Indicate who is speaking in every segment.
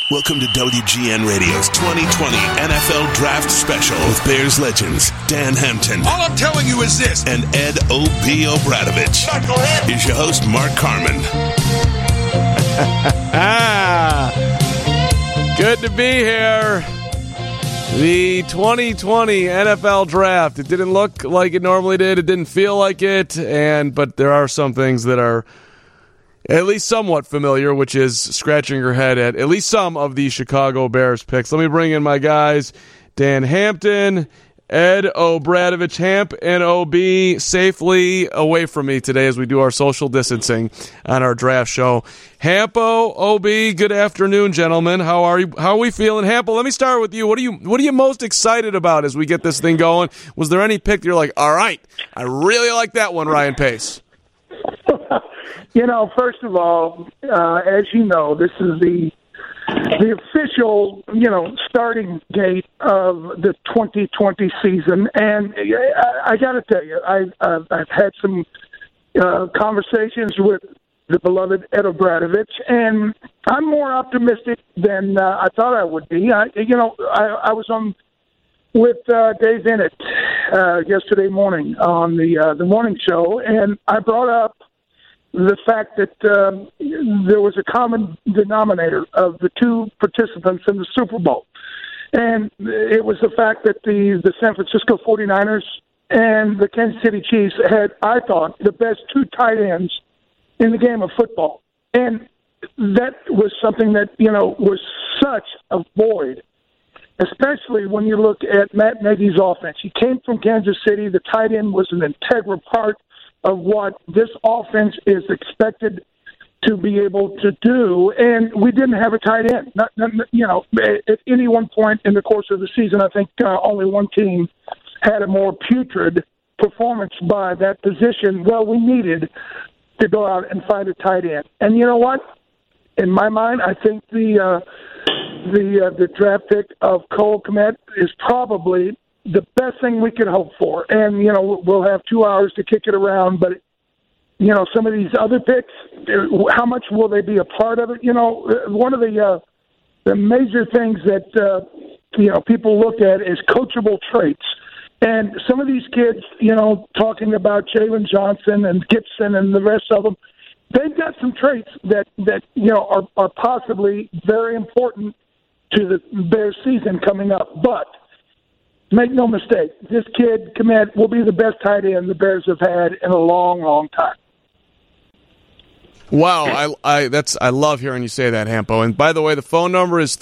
Speaker 1: Welcome to WGN Radio's 2020 NFL Draft Special with Bears legends Dan Hampton.
Speaker 2: All I'm telling you is this.
Speaker 1: And Ed O.B. O'Bradovich. Here's your host, Mark Carman.
Speaker 3: Good to be here. The 2020 NFL Draft. It didn't look like it normally did. It didn't feel like it. But there are some things that are at least somewhat familiar, which is scratching your head at least some of the Chicago Bears picks. Let me bring in my guys, Dan Hampton, Ed O'Bradovich. Hamp and OB safely away from me today as we do our social distancing on our draft show. Hampo, OB, good afternoon, gentlemen. How are you? How are we feeling? Hampo, let me start with you. What are you most excited about as we get this thing going? Was there any pick that you're like, all right, I really like that one, Ryan Pace?
Speaker 4: First of all, as you know, this is the official, starting date of the 2020 season. And I got to tell you, I've had some conversations with the beloved Ed O'Bradovich, and I'm more optimistic than I thought I would be. I was on with Dave Bennett yesterday morning on the morning show, and I brought up the fact that there was a common denominator of the two participants in the Super Bowl. And it was the fact that the San Francisco 49ers and the Kansas City Chiefs had, I thought, the best two tight ends in the game of football. And that was something that, was such a void, especially when you look at Matt Nagy's offense. He came from Kansas City. The tight end was an integral part of what this offense is expected to be able to do, and we didn't have a tight end. At any one point in the course of the season, I think only one team had a more putrid performance by that position. Well, we needed to go out and find a tight end, and you know what? In my mind, I think the draft pick of Cole Kmet is probably the best thing we could hope for. And, we'll have 2 hours to kick it around, but, some of these other picks, how much will they be a part of it? One of the major things that, people look at is coachable traits. And some of these kids, talking about Jalen Johnson and Gibson and the rest of them, they've got some traits that are possibly very important to the Bears season coming up. But make no mistake, this kid, Kmet, will be the best tight end the Bears have had in a long, long time.
Speaker 3: Wow, I love hearing you say that, Hampo. And by the way, the phone number is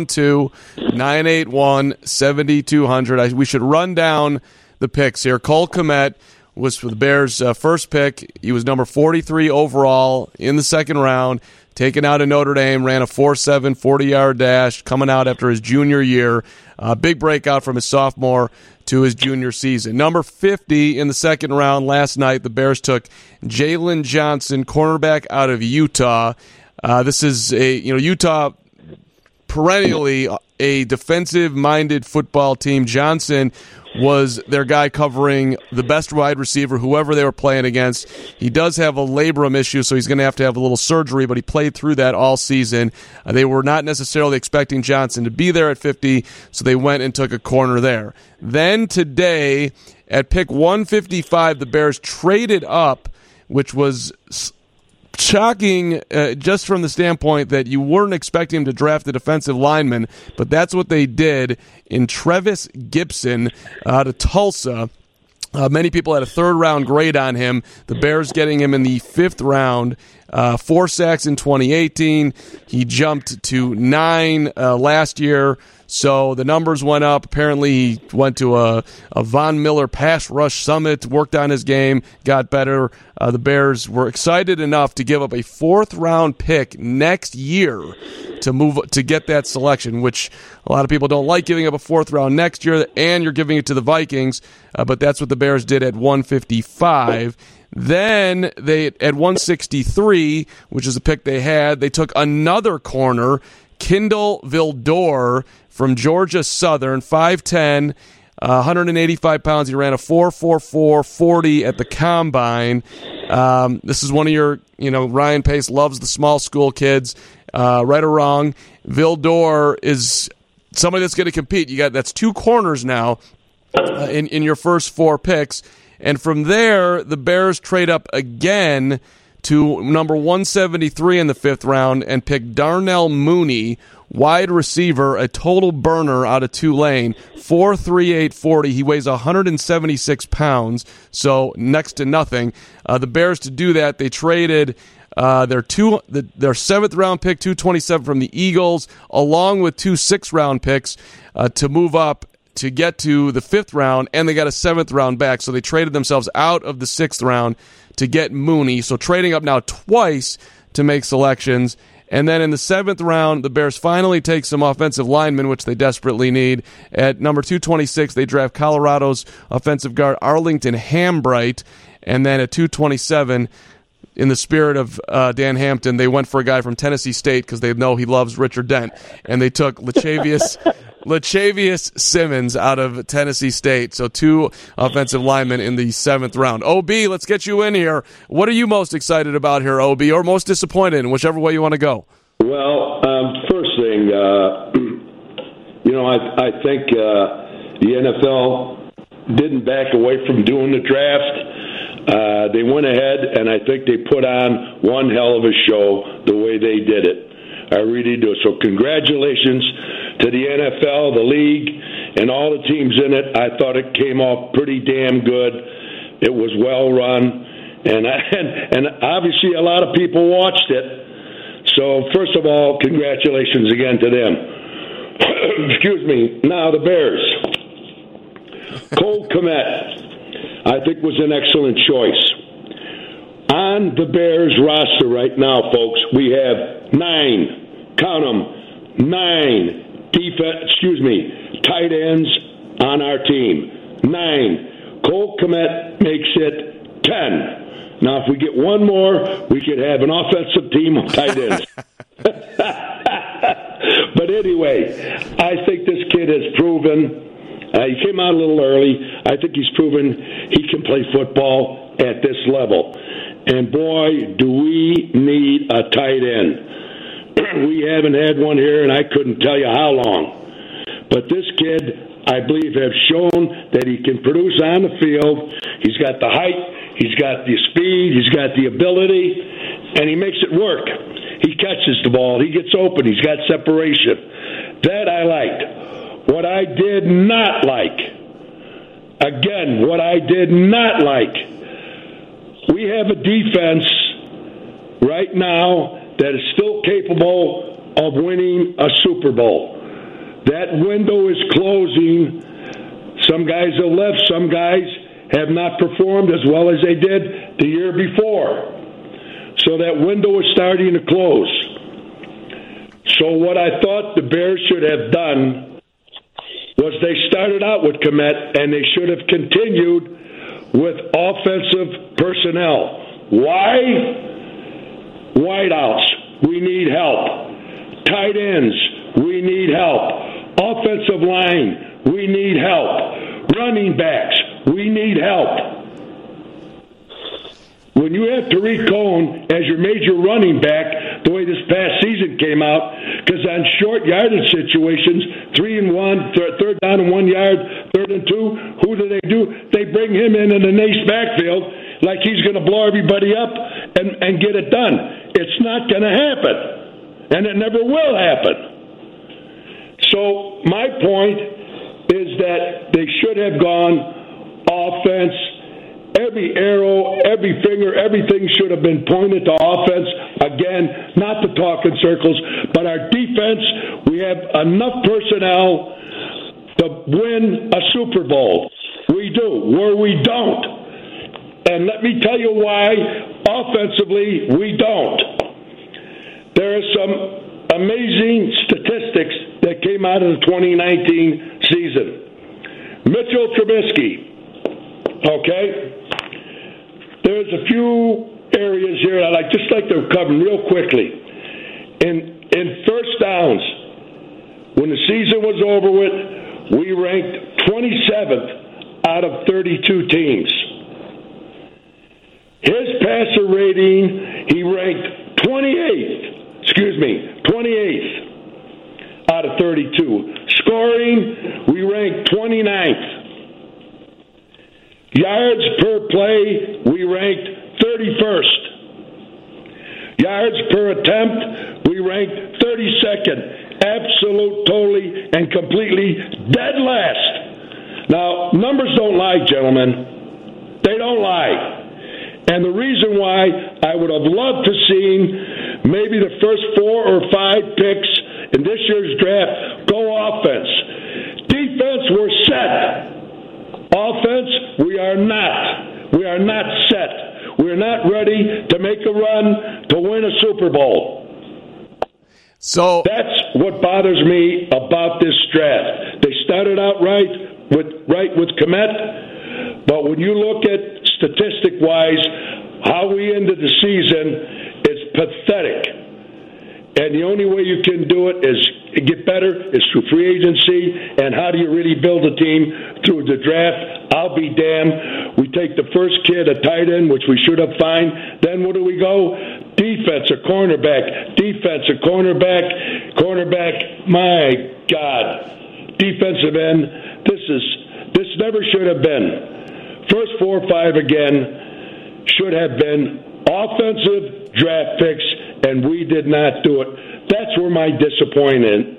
Speaker 3: 312-981-7200. We should run down the picks here. Cole Kmet was for the Bears' first pick. He was number 43 overall in the second round. Taken out of Notre Dame, ran a 4.7 40-yard dash, coming out after his junior year. Big breakout from his sophomore to his junior season. Number 50 in the second round last night, the Bears took Jalen Johnson, cornerback out of Utah. This is Utah perennially a defensive-minded football team. Johnson was their guy covering the best wide receiver, whoever they were playing against. He does have a labrum issue, so he's going to have a little surgery, but he played through that all season. They were not necessarily expecting Johnson to be there at 50, so they went and took a corner there. Then today, at pick 155, the Bears traded up, which was shocking just from the standpoint that you weren't expecting him to draft a defensive lineman, but that's what they did in Trevis Gibson out of Tulsa. Many people had a third-round grade on him. The Bears getting him in the fifth round. 4 sacks in 2018. He jumped to 9 last year. So the numbers went up. Apparently he went to a Von Miller pass rush summit, worked on his game, got better. The Bears were excited enough to give up a 4th-round pick next year to get that selection, which a lot of people don't like giving up a 4th round next year, and you're giving it to the Vikings. But that's what the Bears did at 155. Then they at 163, which is a pick they had, they took another corner, Kindle Vildor from Georgia Southern, 5'10", 185 pounds. He ran a 4.44.40 at the combine. This is one of your, Ryan Pace loves the small school kids. Right or wrong, Vildor is somebody that's going to compete. That's 2 corners now in your first 4 picks. And from there, the Bears trade up again to number 173 in the 5th round and pick Darnell Mooney, wide receiver, a total burner out of Tulane, 4.38.40. He weighs 176 pounds, so next to nothing. The Bears, to do that, they traded their 7th round pick, 227 from the Eagles, along with 2 6th-round picks to move up to get to the 5th round, and they got a 7th round back. So they traded themselves out of the 6th round to get Mooney. So trading up now twice to make selections. And then in the 7th round, the Bears finally take some offensive linemen, which they desperately need. At number 226, they draft Colorado's offensive guard Arlington Hambright. And then at 227, in the spirit of Dan Hampton, they went for a guy from Tennessee State because they know he loves Richard Dent. And they took Lachavius Simmons out of Tennessee State. So 2 offensive linemen in the 7th round. OB, let's get you in here. What are you most excited about here, OB, or most disappointed in, whichever way you want to go?
Speaker 2: Well, first thing, I think the NFL didn't back away from doing the draft. They went ahead, and I think they put on one hell of a show the way they did it. I really do. So congratulations to the NFL, the league, and all the teams in it. I thought it came off pretty damn good. It was well run, and obviously a lot of people watched it. So first of all, congratulations again to them. Excuse me. Now the Bears. Cole Kmet, I think, was an excellent choice. On the Bears roster right now, folks, we have 9, count them, 9 tight ends on our team. 9. Cole Kmet makes it 10. Now, if we get one more, we could have an offensive team of tight ends. But anyway, I think this kid has proven. He came out a little early. I think he's proven he can play football at this level. And, boy, do we need a tight end. We haven't had one here, and I couldn't tell you how long. But this kid, I believe, has shown that he can produce on the field. He's got the height. He's got the speed. He's got the ability. And he makes it work. He catches the ball. He gets open. He's got separation. That I liked. What I did not like, we have a defense right now that is still capable of winning a Super Bowl. That window is closing. Some guys have left. Some guys have not performed as well as they did the year before. So that window is starting to close. So what I thought the Bears should have done was they started out with Kmet, and they should have continued with offensive personnel. Why? Wideouts, we need help. Tight ends, we need help. Offensive line, we need help. Running backs, we need help. When you have Tariq Cohen as your major running back, the way this past season came out, because on short yardage situations, 3 and 1, third down and 1 yard, 3rd and 2, who do? They bring him in the nice backfield like he's going to blow everybody up and get it done. It's not going to happen, and it never will happen. So my point is that they should have gone offense. Every arrow, every finger, everything should have been pointed to offense. Again, not to talk in circles, but our defense, we have enough personnel to win a Super Bowl. We do, where we don't. And let me tell you why, offensively, we don't. There are some amazing statistics that came out of the 2019 season. Mitchell Trubisky, okay? There's a few areas here I'd just like to cover real quickly. In first downs, when the season was over with, we ranked 27th out of 32 teams. His passer rating, he ranked 28th out of 32. Scoring, we ranked 29th. Yards per play, we ranked 31st. Yards per attempt, we ranked 32nd. Absolute, totally, and completely dead last. Now, numbers don't lie, gentlemen. They don't lie. And the reason why I would have loved to see maybe the first 4 or 5 picks in this year's draft go offense. Defense, we're set. Offense, we are not. We are not set. We are not ready to make a run to win a Super Bowl.
Speaker 3: So
Speaker 2: that's what bothers me about this draft. They started out right with Kmet, but when you look at statistic-wise how we ended the season, it's pathetic. And the only way you can do it is get better is through free agency. And how do you really build a team? Through the draft. I'll be damned. We take the first kid, a tight end, which we should have fine. Then where do we go? Defense, a cornerback. Defense, a cornerback. Cornerback, my God. Defensive end. This never should have been. First 4 or 5 again should have been offensive draft picks, and we did not do it. That's where my disappointment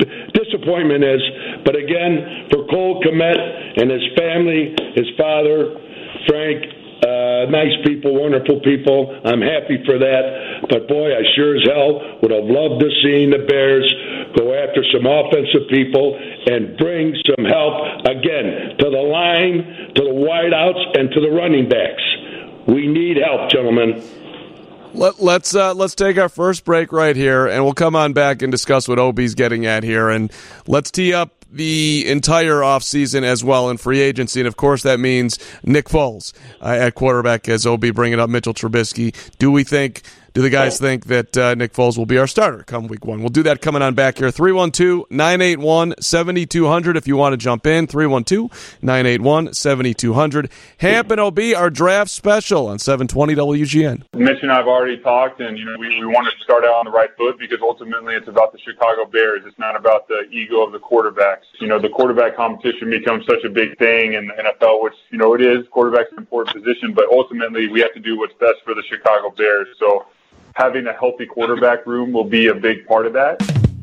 Speaker 2: is. But again, for Cole Kmet and his family, his father, Frank, nice people, wonderful people. I'm happy for that. But boy, I sure as hell would have loved to see the Bears go after some offensive people and bring some help, again, to the line, to the wideouts, and to the running backs. We need help, gentlemen.
Speaker 3: Let's take our first break right here, and we'll come on back and discuss what OB's getting at here. And let's tee up the entire offseason as well in free agency. And, of course, that means Nick Foles at quarterback, as OB bringing up Mitchell Trubisky. Do the guys think that Nick Foles will be our starter come week 1? We'll do that coming on back here. 312-981-7200 if you want to jump in. 312-981-7200. Hamp and OB, our draft special on 720 WGN.
Speaker 5: Mitch and I have already talked, and we wanted to start out on the right foot because ultimately it's about the Chicago Bears. It's not about the ego of the quarterbacks. The quarterback competition becomes such a big thing in the NFL, which, it is. Quarterback's an important position, but ultimately we have to do what's best for the Chicago Bears. So having a healthy quarterback room will be a big part of that.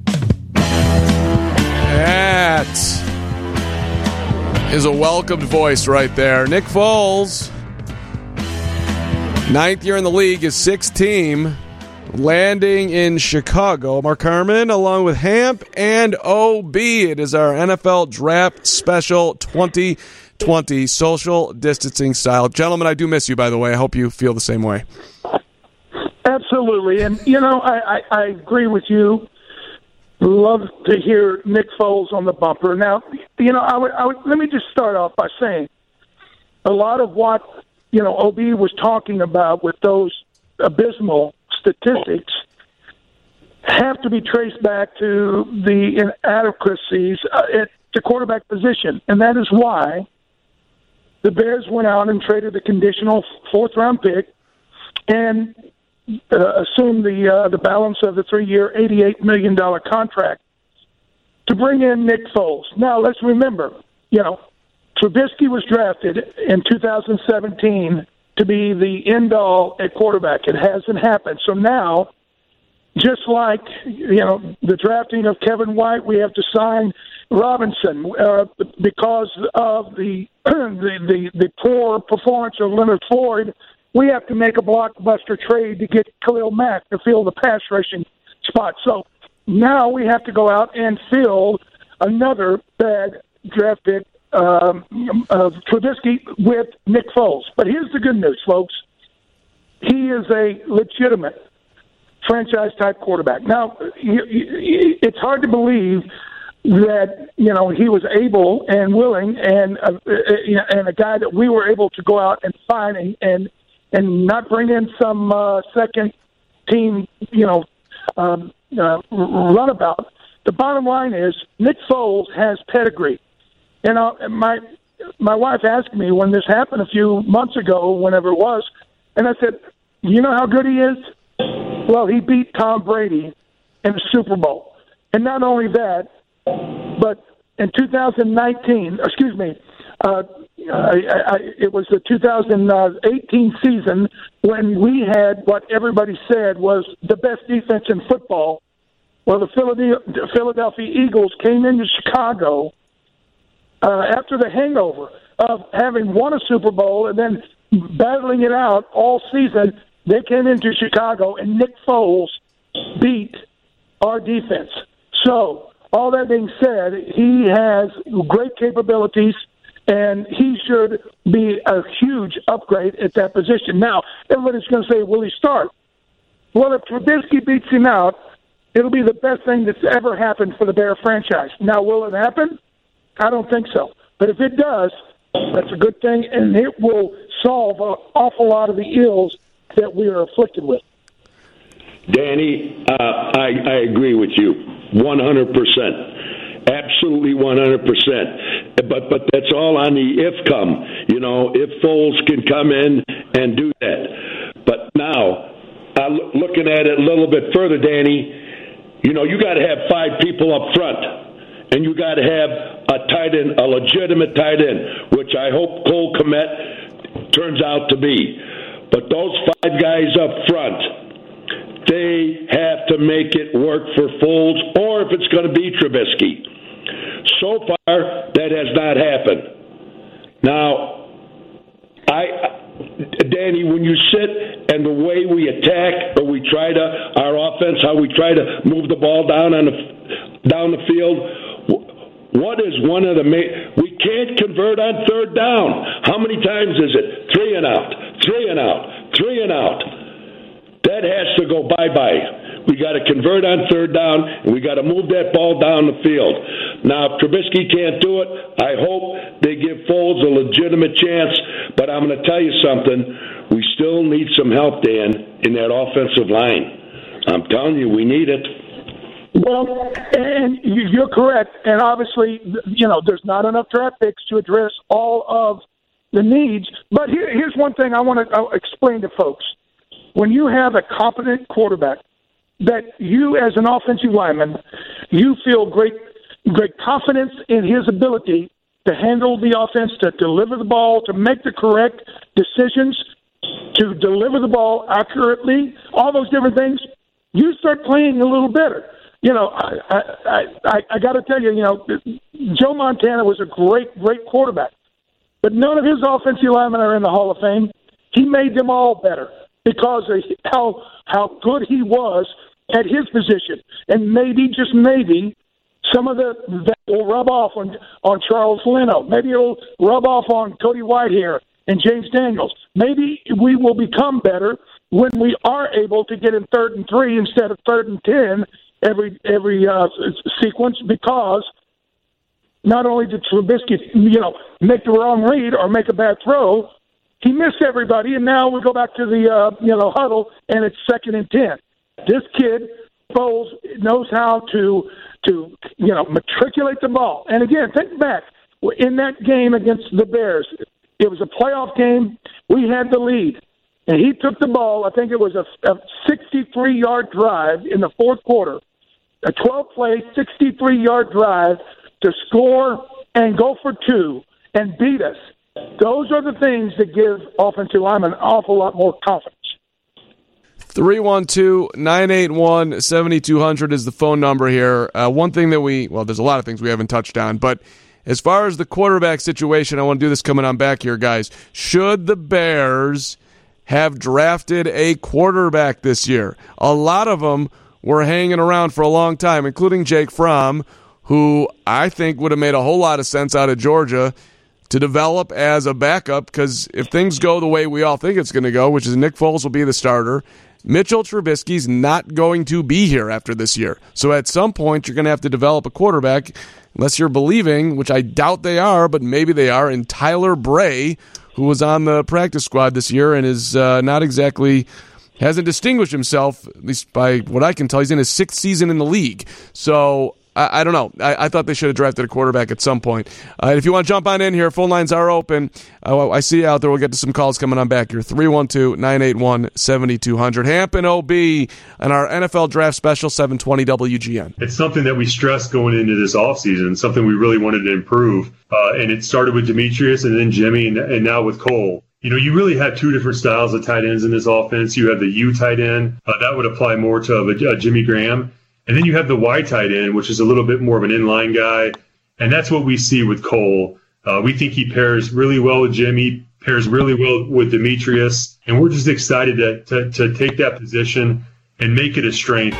Speaker 3: That is a welcomed voice right there. Nick Foles, 9th year in the league, his 6th team, landing in Chicago. Mark Harmon along with Hamp and OB. It is our NFL Draft Special 2020 social distancing style. Gentlemen, I do miss you, by the way. I hope you feel the same way.
Speaker 4: Absolutely. And, I agree with you. Love to hear Nick Foles on the bumper. Now, let me just start off by saying a lot of what, OB was talking about with those abysmal statistics have to be traced back to the inadequacies at the quarterback position. And that is why the Bears went out and traded the conditional 4th-round pick and assume the balance of the 3-year, $88 million contract to bring in Nick Foles. Now, let's remember, Trubisky was drafted in 2017 to be the end-all at quarterback. It hasn't happened. So now, just like, the drafting of Kevin White, we have to sign Robinson because of the poor performance of Leonard Floyd. We have to make a blockbuster trade to get Khalil Mack to fill the pass rushing spot. So now we have to go out and fill another bad draft pick of Trubisky with Nick Foles. But here's the good news, folks. He is a legitimate franchise-type quarterback. Now, it's hard to believe that, he was able and willing and a guy that we were able to go out and find and not bring in some second team, runabout. The bottom line is Nick Foles has pedigree. And my wife asked me when this happened a few months ago, whenever it was, and I said, you know how good he is? Well, he beat Tom Brady in the Super Bowl. And not only that, but in 2019, it was the 2018 season when we had what everybody said was the best defense in football. Well, the Philadelphia Eagles came into Chicago after the hangover of having won a Super Bowl and then battling it out all season. They came into Chicago, and Nick Foles beat our defense. So, all that being said, he has great capabilities, and he should be a huge upgrade at that position. Now, everybody's going to say, will he start? Well, if Trubisky beats him out, it'll be the best thing that's ever happened for the Bear franchise. Now, will it happen? I don't think so. But if it does, that's a good thing, and it will solve an awful lot of the ills that we are afflicted with.
Speaker 2: Danny, I agree with you 100%. Absolutely 100%. But that's all on the if come. You know, if Foles can come in and do that. But now, looking at it a little bit further, Danny, you know, you got to have 5 people up front. And you got to have a tight end, a legitimate tight end, which I hope Cole Kmet turns out to be. But those 5 guys up front, they have to make it work for Foles, or if it's going to be Trubisky. So far, that has not happened. Now, Danny, when you sit and the way we attack, or we try to, our offense, how we try to move the ball down the field. What is one of the we can't convert on third down. How many times is it? 3 and out, 3 and out, 3 and out. That has to go bye-bye. We got to convert on third down, and we got to move that ball down the field. Now, if Trubisky can't do it, I hope they give Foles a legitimate chance. But I'm going to tell you something. We still need some help, Dan, in that offensive line. I'm telling you, we need it.
Speaker 4: Well, and you're correct. And obviously, you know, there's not enough draft picks to address all of the needs. But here's one thing I want to explain to folks. When you have a competent quarterback that you, as an offensive lineman, you feel great confidence in his ability to handle the offense, to deliver the ball, to make the correct decisions, to deliver the ball accurately, all those different things, you start playing a little better. You know, I got to tell you, you know, Joe Montana was a great quarterback, but none of his offensive linemen are in the Hall of Fame. He made them all better because of how good he was at his position, and maybe, just maybe, some of that will rub off on Charles Leno. Maybe it'll rub off on Cody Whitehair and James Daniels. Maybe we will become better when we are able to get in 3rd and 3 instead of 3rd and 10 every sequence, because not only did Trubisky, you know, make the wrong read or make a bad throw, he missed everybody, and now we go back to the huddle, and it's 2nd and 10. This kid, Foles, knows how to matriculate the ball. And again, think back in that game against the Bears. It was a playoff game. We had the lead, and he took the ball. I think it was a 63-yard drive in the fourth quarter. A 12-play, 63-yard drive to score and go for 2 and beat us. Those are the things that give offensive linemen an awful lot more confidence.
Speaker 3: 312-981-7200 is the phone number here. One thing that there's a lot of things we haven't touched on, but as far as the quarterback situation, I want to do this coming on back here, guys. Should the Bears have drafted a quarterback this year? A lot of them were hanging around for a long time, including Jake Fromm, who I think would have made a whole lot of sense out of Georgia to develop as a backup, because if things go the way we all think it's going to go, which is Nick Foles will be the starter, Mitchell Trubisky's not going to be here after this year. So at some point, you're going to have to develop a quarterback, unless you're believing, which I doubt they are, but maybe they are, in Tyler Bray, who was on the practice squad this year and is not exactly, hasn't distinguished himself, at least by what I can tell. He's in his 6th season in the league. So I don't know. I thought they should have drafted a quarterback at some point. If you want to jump on in here, phone lines are open. I see you out there. We'll get to some calls coming on back here. 312-981-7200. Hamp and OB on our NFL Draft Special, 720 WGN.
Speaker 6: It's something that we stressed going into this offseason, something we really wanted to improve. And it started with Demetrius and then Jimmy and now with Cole. You really had two different styles of tight ends in this offense. You had the U tight end. That would apply more to a Jimmy Graham. And then you have the Y tight end, which is a little bit more of an inline guy. And that's what we see with Cole. We think he pairs really well with Jimmy, pairs really well with Demetrius. And we're just excited to take that position and make it a strength.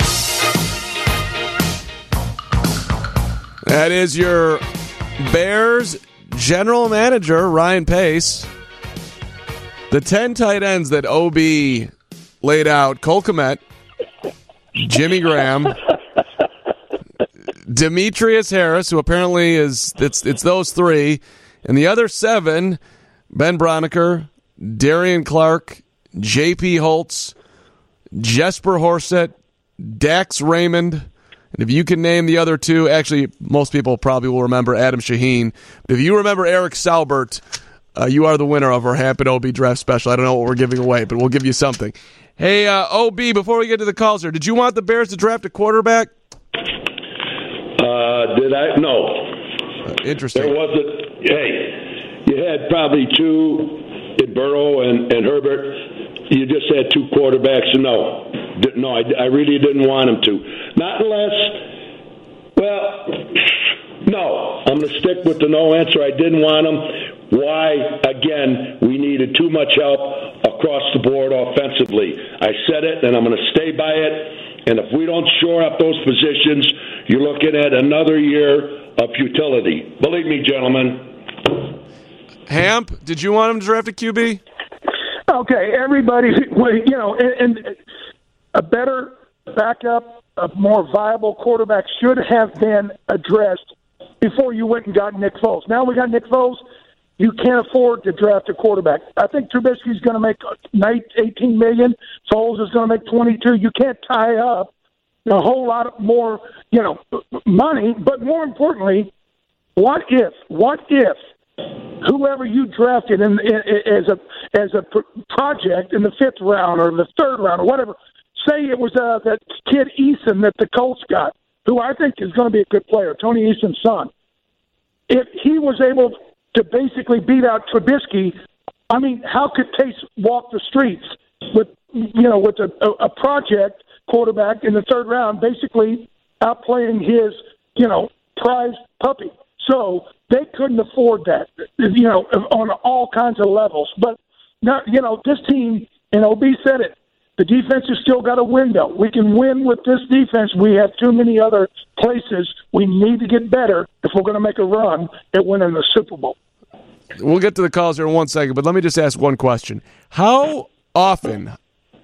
Speaker 3: That is your Bears general manager, Ryan Pace. The 10 tight ends that OB laid out: Cole Kmet, Jimmy Graham, Demetrius Harris, who apparently it's those three, and the other 7: Ben Broniker, Darian Clark, J.P. Holtz, Jesper Horsett, Dax Raymond, and if you can name the other 2, actually most people probably will remember Adam Shaheen, but if you remember Eric Saubert, you are the winner of our Hamp and OB Draft Special. I don't know what we're giving away, but we'll give you something. Hey, OB, before we get to the calls here, did you want the Bears to draft a quarterback?
Speaker 2: Did I? No.
Speaker 3: Interesting.
Speaker 2: There wasn't. Hey, you had probably 2 in Burrow and Herbert. You just had 2 quarterbacks. No, I really didn't want them to. Not unless, no. I'm going to stick with the no answer. I didn't want them. Why? Again, we needed too much help across the board offensively. I said it, and I'm going to stay by it. And if we don't shore up those positions, you're looking at another year of futility. Believe me, gentlemen.
Speaker 3: Hamp, did you want him to draft a QB?
Speaker 4: Okay, everybody, and a better backup, a more viable quarterback should have been addressed before you went and got Nick Foles. Now we got Nick Foles. You can't afford to draft a quarterback. I think Trubisky's going to make $18 million. Foles is going to make $22 million. You can't tie up a whole lot more, money. But more importantly, what if whoever you drafted as a project in the 5th round or the 3rd round or whatever, say it was that kid Eason that the Colts got, who I think is going to be a good player, Tony Eason's son. If he was able to basically beat out Trubisky, I mean, how could Pace walk the streets with a project quarterback in the 3rd round, basically outplaying his, prized puppy? So they couldn't afford that, on all kinds of levels. But now, this team, and OB said it, the defense has still got a window. We can win with this defense. We have too many other places. We need to get better if we're going to make a run at winning the Super Bowl.
Speaker 3: We'll get to the calls here in 1 second, but let me just ask one question. How often,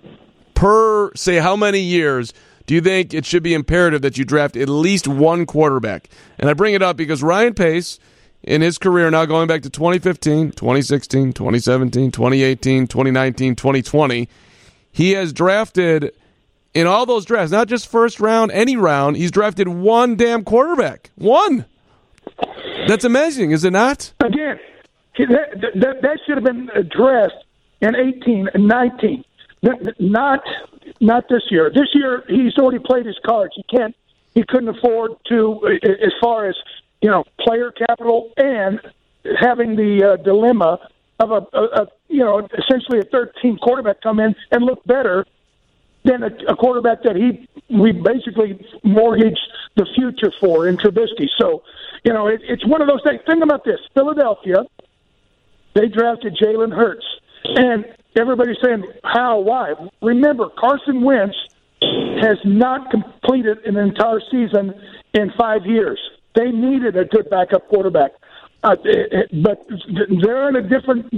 Speaker 3: how many years, do you think it should be imperative that you draft at least one quarterback? And I bring it up because Ryan Pace, in his career now going back to 2015, 2016, 2017, 2018, 2019, 2020, he has drafted, in all those drafts, not just first round, any round, he's drafted one damn quarterback. One. That's amazing, is it not?
Speaker 4: Again, that should have been addressed in 18 and 19. Not this year. This year, he's already played his cards. He couldn't afford to, as far as, player capital and having the dilemma of essentially a 13 quarterback come in and look better than a quarterback that we basically mortgaged the future for in Trubisky. So, it's one of those things. Think about this. Philadelphia, they drafted Jalen Hurts. And everybody's saying, how, why? Remember, Carson Wentz has not completed an entire season in 5 years. They needed a good backup quarterback. But they're in a different,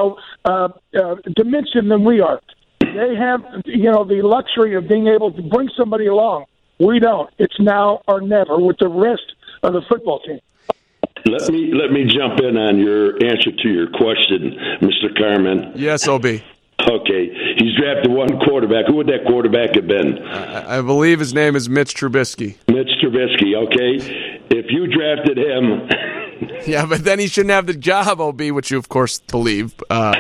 Speaker 4: dimension than we are. They have, the luxury of being able to bring somebody along. We don't. It's now or never with the rest of the football team.
Speaker 2: Let me jump in on your answer to your question, Mr. Carmen.
Speaker 3: Yes, OB.
Speaker 2: Okay, he's drafted one quarterback. Who would that quarterback have been?
Speaker 3: I believe his name is Mitch Trubisky.
Speaker 2: Mitch Trubisky, okay. If you drafted him...
Speaker 3: Yeah, but then he shouldn't have the job, OB, which you, of course, believe.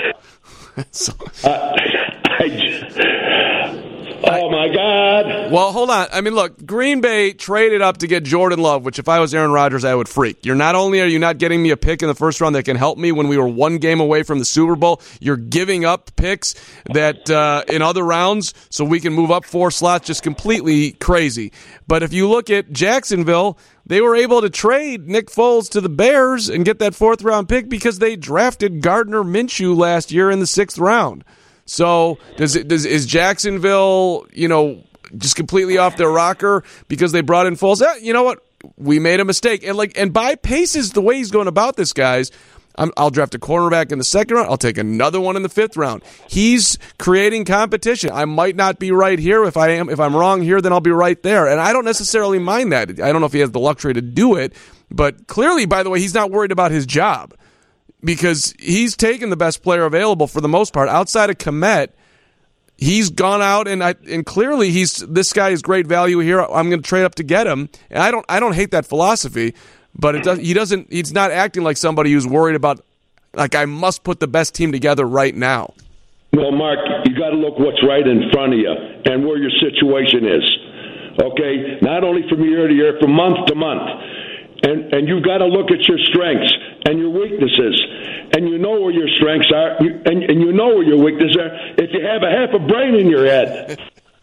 Speaker 2: Oh, my God.
Speaker 3: Well, hold on. I mean, look, Green Bay traded up to get Jordan Love, which if I was Aaron Rodgers, I would freak. Not only are you not getting me a pick in the first round that can help me when we were one game away from the Super Bowl, you're giving up picks that in other rounds so we can move up 4 slots, just completely crazy. But if you look at Jacksonville, they were able to trade Nick Foles to the Bears and get that 4th-round pick because they drafted Gardner Minshew last year in the 6th round. So is Jacksonville, just completely off their rocker because they brought in Foles? You know what? We made a mistake. And by paces, the way he's going about this, guys, I'll draft a cornerback in the 2nd round. I'll take another one in the 5th round. He's creating competition. I might not be right here. If I'm wrong here, then I'll be right there. And I don't necessarily mind that. I don't know if he has the luxury to do it, but clearly, by the way, he's not worried about his job. Because he's taken the best player available for the most part. Outside of Kmet, he's gone out and clearly this guy is great value here. I'm going to trade up to get him. And I don't hate that philosophy, but he's not acting like somebody who's worried about, like, I must put the best team together right now.
Speaker 2: Well, Mark, you got to look what's right in front of you and where your situation is. Okay, not only from year to year, from month to month. And you've got to look at your strengths and your weaknesses. And you know where your strengths are, and you know where your weaknesses are if you have a half a brain in your head.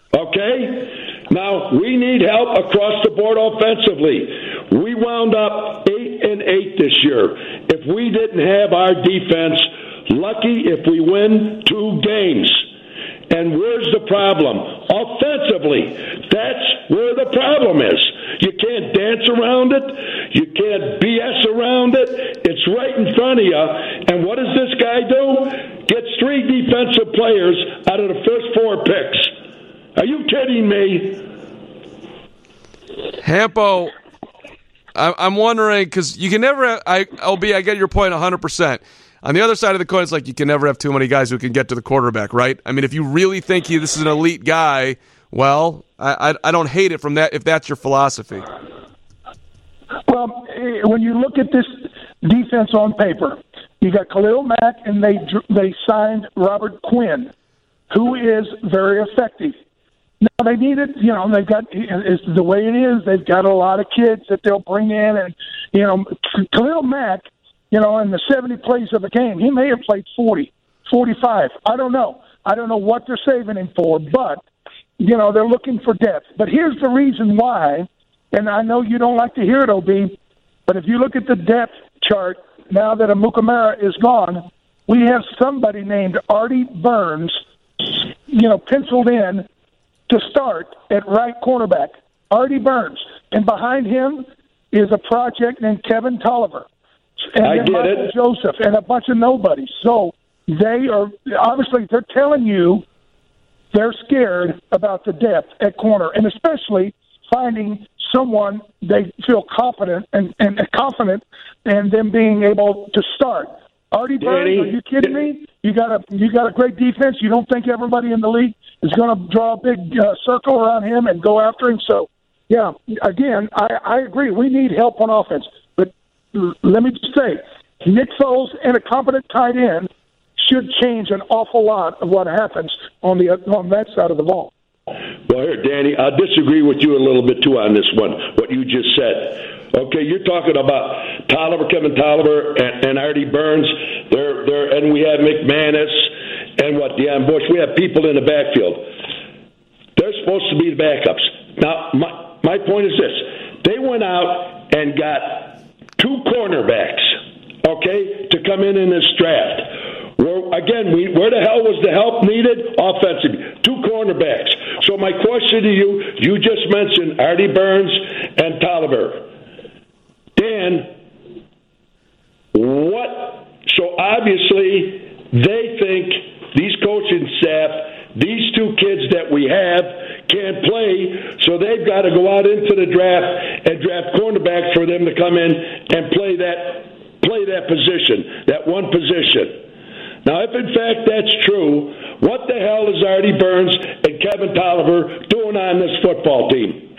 Speaker 2: Okay? Now, we need help across the board offensively. We wound up 8-8 this year. If we didn't have our defense, lucky if we win 2 games. And where's the problem? Offensively, that's where the problem is. You can't dance around it. You can't BS around it. It's right in front of you. And what does this guy do? Gets 3 defensive players out of the first 4 picks. Are you kidding me?
Speaker 3: Hampo, I'm wondering, because you can never, I get your point 100%. On the other side of the coin, it's like you can never have too many guys who can get to the quarterback, right? I mean, if you really think this is an elite guy, well, I don't hate it from that if that's your philosophy.
Speaker 4: Well, when you look at this defense on paper, you got Khalil Mack, and they signed Robert Quinn, who is very effective. Now they need it, they've got, it's the way it is, they've got a lot of kids that they'll bring in, and Khalil Mack, in the 70 plays of a game, he may have played 40, 45. I don't know. I don't know what they're saving him for, but, they're looking for depth. But here's the reason why, and I know you don't like to hear it, OB, but if you look at the depth chart, now that Amukamara is gone, we have somebody named Artie Burns, penciled in to start at right cornerback. Artie Burns. And behind him is a project named Kevin Tolliver. And
Speaker 2: I
Speaker 4: then
Speaker 2: get
Speaker 4: Michael
Speaker 2: it.
Speaker 4: Joseph and a bunch of nobodies. So they are obviously they're telling you they're scared about the depth at corner, and especially finding someone they feel confident and confident in them being able to start. Artie Burns, are you kidding me? You got a great defense. You don't think everybody in the league is going to draw a big circle around him and go after him? So, yeah, again, I agree. We need help on offense. But let me just say, Nick Foles and a competent tight end should change an awful lot of what happens on that side of the ball.
Speaker 2: Well, here, Danny, I disagree with you a little bit, too, on this one, what you just said. Okay, you're talking about Kevin Tolliver and Artie Burns. And we have McManus and Deion Bush. We have people in the backfield. They're supposed to be the backups. Now, my point is this. They went out and got 2 cornerbacks, okay, to come in this draft. Where the hell was the help needed? Offensively. 2 cornerbacks. So my question to you just mentioned Artie Burns and Tolliver. Dan, so obviously they think these coaching staff, these 2 kids that we have can't play, so they've got to go out into the draft and draft cornerbacks for them to come in and play that position, that one position. Now, if in fact that's true, what the hell is Artie Burns and Kevin Tolliver doing on this football team?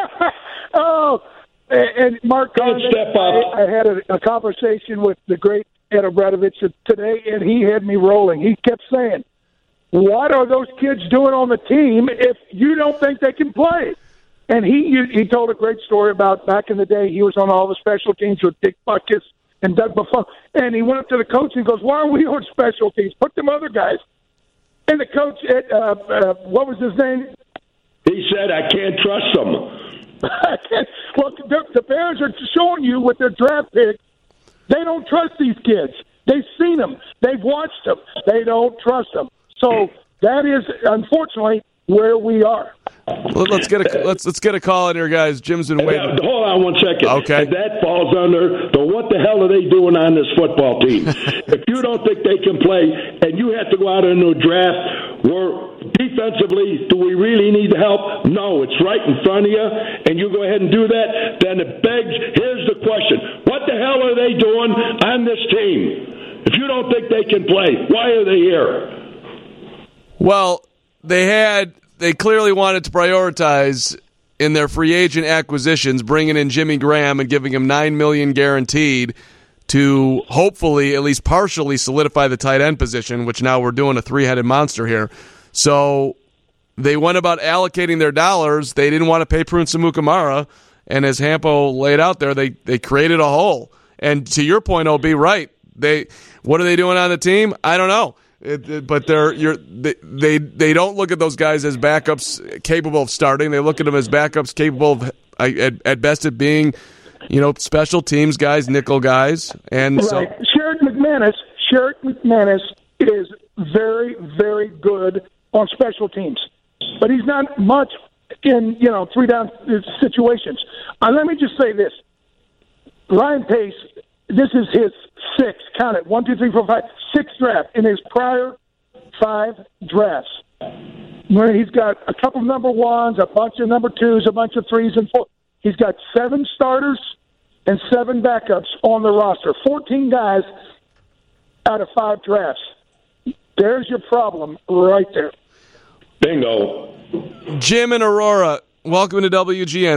Speaker 4: And Mark,
Speaker 2: step up.
Speaker 4: I had a conversation with the great Ed Obradovich today, and he had me rolling. He kept saying, what are those kids doing on the team if you don't think they can play? And he told a great story about back in the day, he was on all the special teams with Dick Butkus and Doug Buffon. And he went up to the coach and goes, why are we on special teams? Put them other guys. And the coach, what was his name?
Speaker 2: He said, I can't trust them.
Speaker 4: Well, the Bears are showing you with their draft pick, they don't trust these kids. They've seen them. They've watched them. They don't trust them. So that is, unfortunately, where we are.
Speaker 3: Let's get a call in here, guys. Jim's been waiting.
Speaker 2: Hold on 1 second.
Speaker 3: Okay.
Speaker 2: And that falls under the what the hell are they doing on this football team? If you don't think they can play and you have to go out into a draft where defensively, do we really need help? No, it's right in front of you, and you go ahead and do that, then it begs, here's the question. What the hell are they doing on this team? If you don't think they can play, why are they here?
Speaker 3: Well, they clearly wanted to prioritize in their free agent acquisitions, bringing in Jimmy Graham and giving him $9 million guaranteed to hopefully at least partially solidify the tight end position, which now we're doing a three-headed monster here. So they went about allocating their dollars. They didn't want to pay Prince Amukamara, and as Hampo laid out there, they created a hole. And to your point, OB, right? What are they doing on the team? I don't know. But they don't look at those guys as backups capable of starting. They look at them as backups capable of, at best, at being, special teams guys, nickel guys. And
Speaker 4: right. So Sherrick McManus is very, very good on special teams, but he's not much in three down situations. Let me just say this: Ryan Pace. This is his sixth, count it, 1, 2, 3, 4, 5, sixth draft in his prior 5 drafts. Where he's got a couple of number 1s, a bunch of number 2s, a bunch of 3s and 4s. He's got 7 starters and 7 backups on the roster. 14 guys out of 5 drafts. There's your problem right there.
Speaker 2: Bingo.
Speaker 3: Jim in Aurora, welcome to WGN,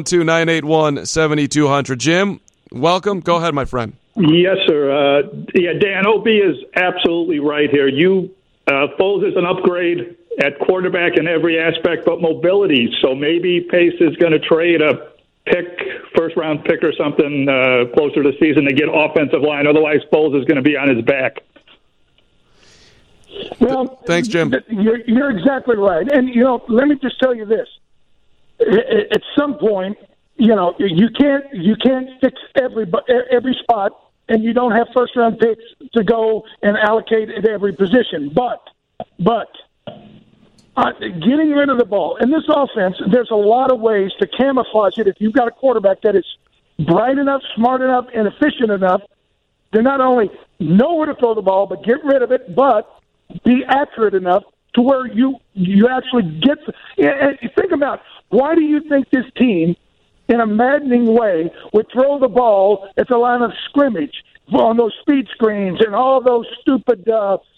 Speaker 3: 312-981-7200. Jim, welcome. Go ahead, my friend.
Speaker 7: Yes, sir. Dan, OB is absolutely right here. Foles is an upgrade at quarterback in every aspect but mobility. So maybe Pace is going to trade a first-round pick or something closer to the season to get offensive line. Otherwise, Foles is going to be on his back.
Speaker 4: Well,
Speaker 3: thanks, Jim.
Speaker 4: You're exactly right. And, let me just tell you this. At some point, you can't fix every spot, and you don't have first-round picks to go and allocate at every position. But getting rid of the ball in this offense, there's a lot of ways to camouflage it. If you've got a quarterback that is bright enough, smart enough, and efficient enough, to not only know where to throw the ball, but get rid of it, but be accurate enough to where you actually get. And think about, why do you think this team, in a maddening way, would throw the ball at the line of scrimmage on those speed screens and all those stupid,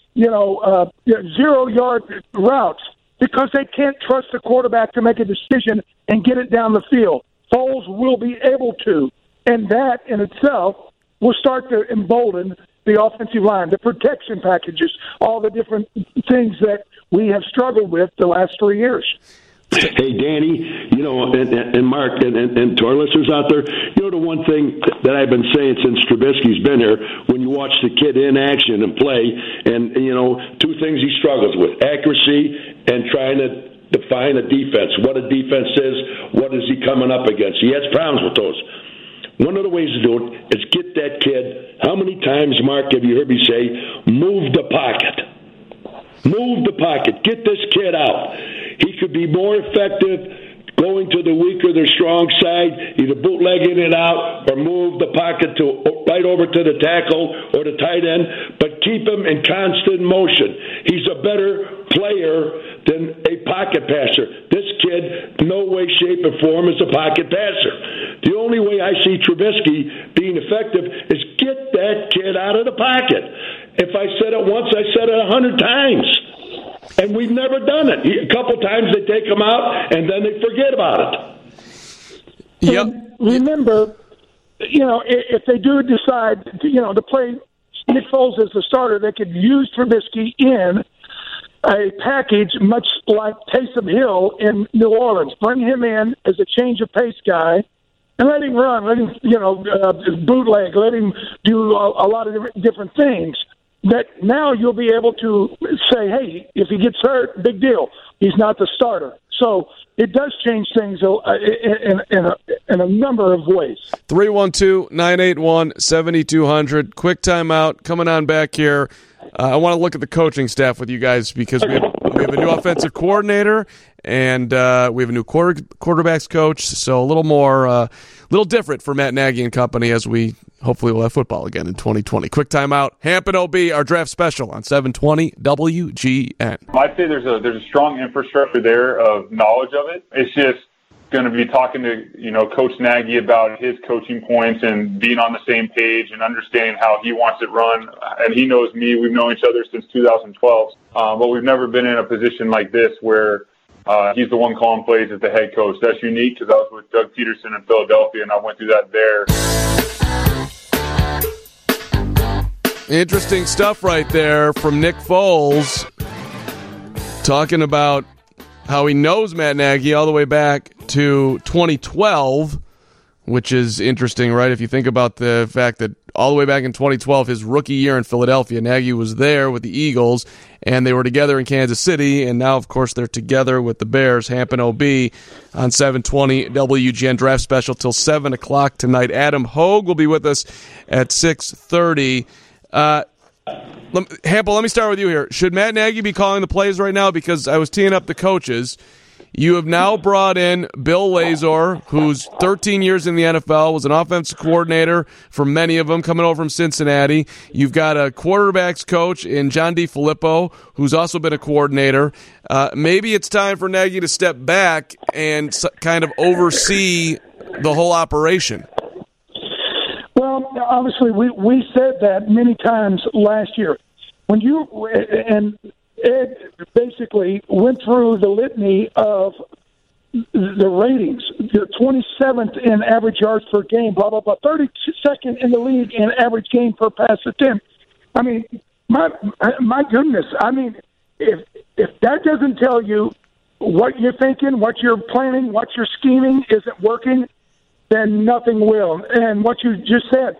Speaker 4: 0-yard routes? Because they can't trust the quarterback to make a decision and get it down the field. Foles will be able to, and that in itself will start to embolden the offensive line, the protection packages, all the different things that we have struggled with the last 3 years.
Speaker 2: Hey, Danny, and Mark, and to our listeners out there, the one thing that I've been saying since Trubisky's been here, when you watch the kid in action and play, and 2 things he struggles with: accuracy and trying to define a defense. What a defense is, what is he coming up against? He has problems with those. One of the ways to do it is get that kid. How many times, Mark, have you heard me say, move the pocket? Move the pocket. Get this kid out. He could be more effective going to the weak or the strong side, either bootlegging it out or move the pocket to right over to the tackle or the tight end, but keep him in constant motion. He's a better player than a pocket passer. This kid, no way, shape, or form is a pocket passer. The only way I see Trubisky being effective is get that kid out of the pocket. If I said it once, I said it 100 times. And we've never done it. A couple times they take them out, and then they forget about it.
Speaker 3: Yep.
Speaker 4: And remember, if they do decide, to play Nick Foles as the starter, they could use Trubisky in a package much like Taysom Hill in New Orleans. Bring him in as a change of pace guy and let him run, let him, bootleg, let him do a lot of different things. That now you'll be able to say, hey, if he gets hurt, big deal. He's not the starter. So it does change things in a number of ways.
Speaker 3: 312-981-7200. Quick timeout. Coming on back here. I want to look at the coaching staff with you guys because we have a new offensive coordinator and we have a new quarterbacks coach. So a little more, little different for Matt Nagy and company as we hopefully will have football again in 2020. Quick timeout. Hamp and OB, our draft special on 720 WGN.
Speaker 5: I'd say there's a strong infrastructure there of knowledge of it. It's just going to be talking to Coach Nagy about his coaching points and being on the same page and understanding how he wants it run. And he knows me. We've known each other since 2012, but we've never been in a position like this where he's the one calling plays as the head coach. That's unique because I was with Doug Peterson in Philadelphia, and I went through that there.
Speaker 3: Interesting stuff right there from Nick Foles, talking about how he knows Matt Nagy all the way back to 2012, which is interesting, right? If you think about the fact that all the way back in 2012, his rookie year in Philadelphia, Nagy was there with the Eagles, and they were together in Kansas City, and now, of course, they're together with the Bears. Hamp and OB on 720 WGN Draft Special till 7 o'clock tonight. Adam Hogue will be with us at 6:30. Hample, let me start with you here. Should Matt Nagy be calling the plays right now? Because I was teeing up the coaches. You have now brought in Bill Lazor, who's 13 years in the NFL, was an offensive coordinator for many of them, coming over from Cincinnati. You've got a quarterbacks coach in John DeFilippo, who's also been a coordinator. Maybe it's time for Nagy to step back and kind of oversee the whole operation.
Speaker 4: Well, obviously, we said that many times last year. When and Ed basically went through the litany of the ratings. The 27th in average yards per game, blah, blah, blah. 32nd in the league in average game per pass attempt. I mean, my goodness. I mean, if that doesn't tell you what you're thinking, what you're planning, what you're scheming isn't working, then nothing will. And what you just said,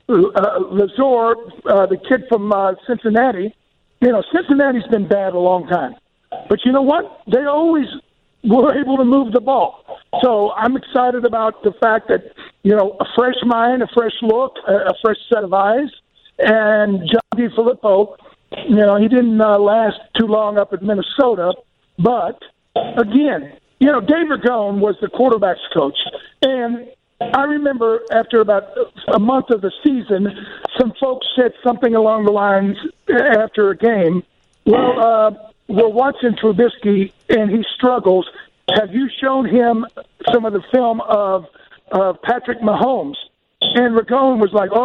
Speaker 4: Lazor, the kid from Cincinnati, Cincinnati's been bad a long time. But you know what? They always were able to move the ball. So I'm excited about the fact that, a fresh mind, a fresh look, a fresh set of eyes. And John DeFilippo, he didn't last too long up at Minnesota. But, again, Dave Ragone was the quarterback's coach. And I remember after about a month of the season, some folks said something along the lines after a game, well, we're watching Trubisky and he struggles. Have you shown him some of the film of Patrick Mahomes? And Ragone was like,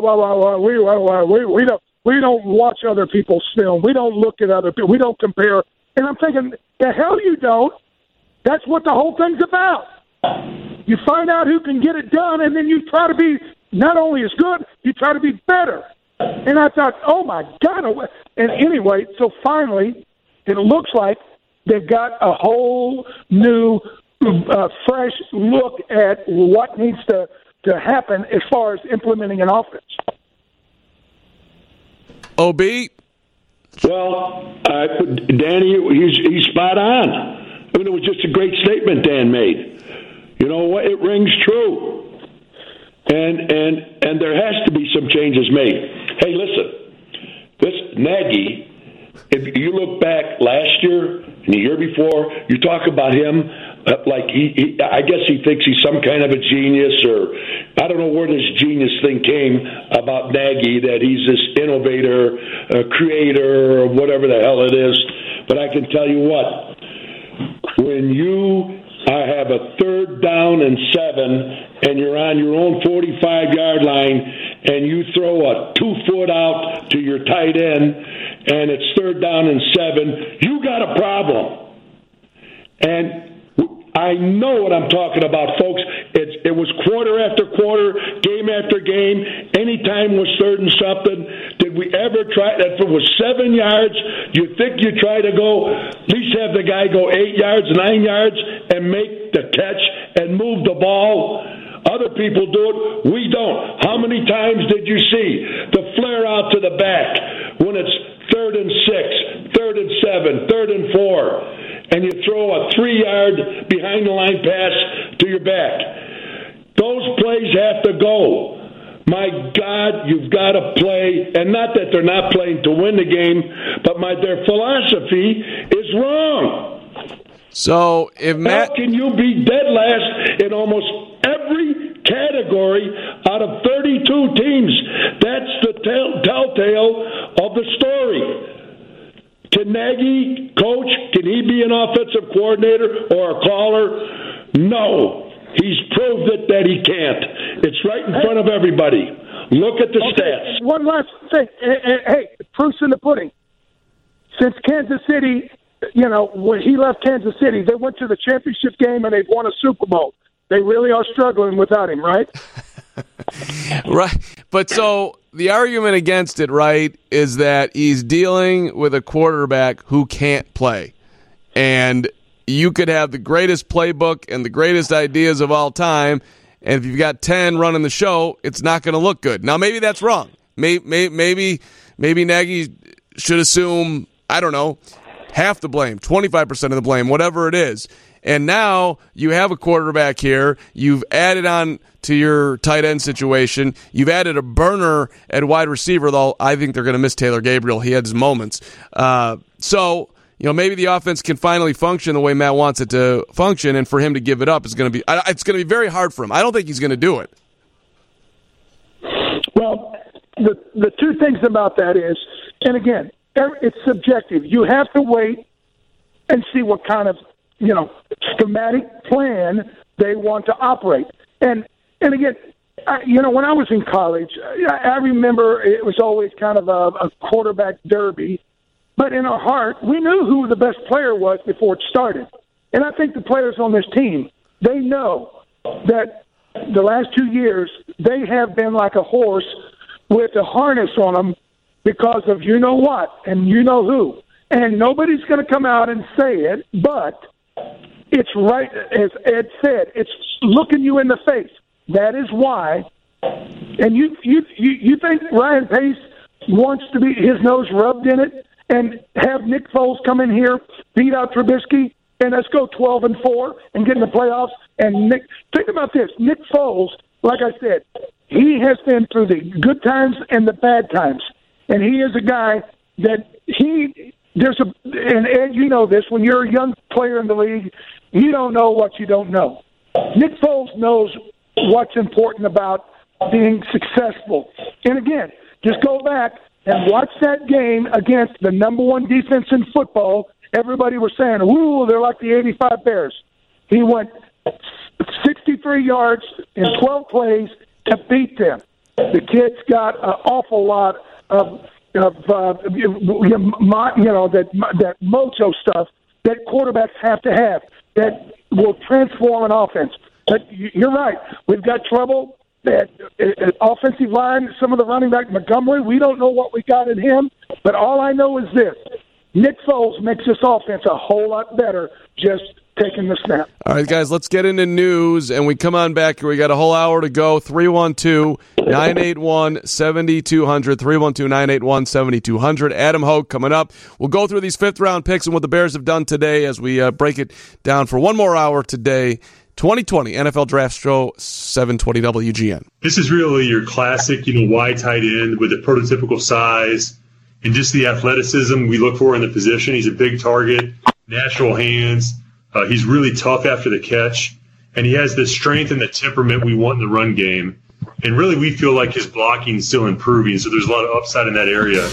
Speaker 4: we don't watch other people's film. We don't look at other people. We don't compare. And I'm thinking, the hell you don't. That's what the whole thing's about. You find out who can get it done, and then you try to be not only as good, you try to be better. And I thought, oh, my God. And anyway, so finally, it looks like they've got a whole new, fresh look at what needs to happen as far as implementing an offense.
Speaker 3: OB?
Speaker 2: Well, Danny, he's spot on. I mean, it was just a great statement Dan made. You know what? It rings true. And there has to be some changes made. Hey, listen, this Nagy, if you look back last year and the year before, you talk about him like I guess he thinks he's some kind of a genius, or I don't know where this genius thing came about Nagy, that he's this innovator, creator, or whatever the hell it is. But I can tell you what, when you have a 3rd down and 7, and you're on your own 45-yard line, and you throw a 2-foot out to your tight end, and it's 3rd down and 7, you got a problem. And I know what I'm talking about, folks. It was quarter after quarter, game after game. Anytime was 3rd and something. Did we ever try? If it was 7 yards, you think you try to go, at least have the guy go 8 yards, 9 yards, and make the catch and move the ball? Other people do it. We don't. How many times did you see the flare out to the back when it's 3rd and 6, 3rd and 7, 3rd and 4? And you throw a 3-yard behind-the-line pass to your back. Those plays have to go. My God, you've got to play, and not that they're not playing to win the game, but their philosophy is wrong.
Speaker 3: So if Matt,
Speaker 2: how can you be dead last in almost every category out of 32 teams? That's the telltale of the story. Can Nagy, coach, can he be an offensive coordinator or a caller? No. He's proved it that he can't. It's right in front of everybody. Look at the stats.
Speaker 4: One last thing. Hey, proof's in the pudding. Since Kansas City, when he left Kansas City, they went to the championship game and they've won a Super Bowl. They really are struggling without him, right?
Speaker 3: Right. But so the argument against it, right, is that he's dealing with a quarterback who can't play. And you could have the greatest playbook and the greatest ideas of all time, and if you've got 10 running the show, it's not going to look good. Now, maybe that's wrong. Maybe Nagy should assume, I don't know, half the blame, 25% of the blame, whatever it is. And now you have a quarterback here. You've added on to your tight end situation. You've added a burner at wide receiver, though I think they're going to miss Taylor Gabriel. He had his moments. So maybe the offense can finally function the way Matt wants it to function, and for him to give it up is going to be it's going to be very hard for him. I don't think he's going to do it.
Speaker 4: Well, the two things about that is, and again, it's subjective. You have to wait and see what kind of schematic plan they want to operate. And again, when I was in college, I remember it was always kind of a quarterback derby. But in our heart, we knew who the best player was before it started. And I think the players on this team, they know that the last 2 years, they have been like a horse with a harness on them because of you know what and you know who. And nobody's going to come out and say it, but it's right, as Ed said, it's looking you in the face. That is why. And you think Ryan Pace wants to be his nose rubbed in it and have Nick Foles come in here, beat out Trubisky, and let's go 12-4 and get in the playoffs? And think about this. Nick Foles, like I said, he has been through the good times and the bad times. And he is a guy that and Ed, you know this, when you're a young player in the league, you don't know what you don't know. Nick Foles knows what's important about being successful. And again, just go back and watch that game against the number one defense in football. Everybody was saying, ooh, they're like the 85 Bears. He went 63 yards in 12 plays to beat them. The kid's got an awful lot of that mojo stuff that quarterbacks have to have that will transform an offense. But you're right. We've got trouble at offensive line. Some of the running back, Montgomery, we don't know what we got in him. But all I know is this. Nick Foles makes this offense a whole lot better just taking the snap.
Speaker 3: All right, guys, let's get into news, and we come on back here. We got a whole hour to go. 312-981-7200, 312-981-7200. Adam Hogue coming up. We'll go through these fifth-round picks and what the Bears have done today as we break it down for one more hour today. 2020 NFL Draft Show, 720 WGN.
Speaker 6: This is really your classic, wide tight end with a prototypical size and just the athleticism we look for in the position. He's a big target, natural hands. He's really tough after the catch, and he has the strength and the temperament we want in the run game. And really, we feel like his blocking is still improving, so there's a lot of upside in that area.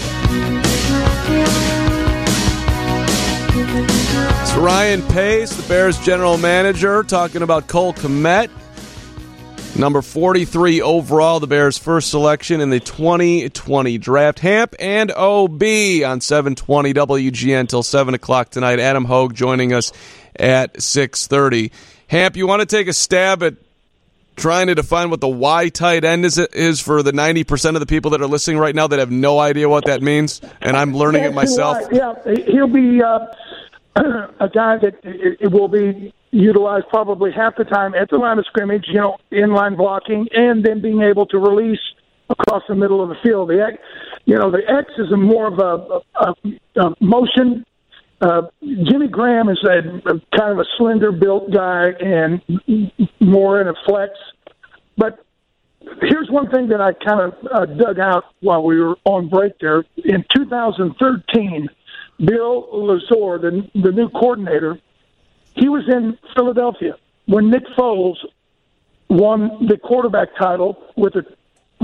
Speaker 6: It's
Speaker 3: Ryan Pace, the Bears general manager, talking about Cole Kmet. Number 43 overall, the Bears' first selection in the 2020 draft. Hamp and OB on 720 WGN till 7 o'clock tonight. Adam Hogue joining us at 6:30. Hamp, you want to take a stab at trying to define what the Y tight end is for the 90% of the people that are listening right now that have no idea what that means? And I'm learning it myself.
Speaker 4: Yeah, he'll be a guy that it will be utilized probably half the time at the line of scrimmage, inline blocking, and then being able to release across the middle of the field. The X is more of a motion. Jimmy Graham is a kind of a slender-built guy and more in a flex. But here's one thing that I kind of dug out while we were on break there. In 2013, Bill Lazor, the new coordinator, he was in Philadelphia when Nick Foles won the quarterback title with a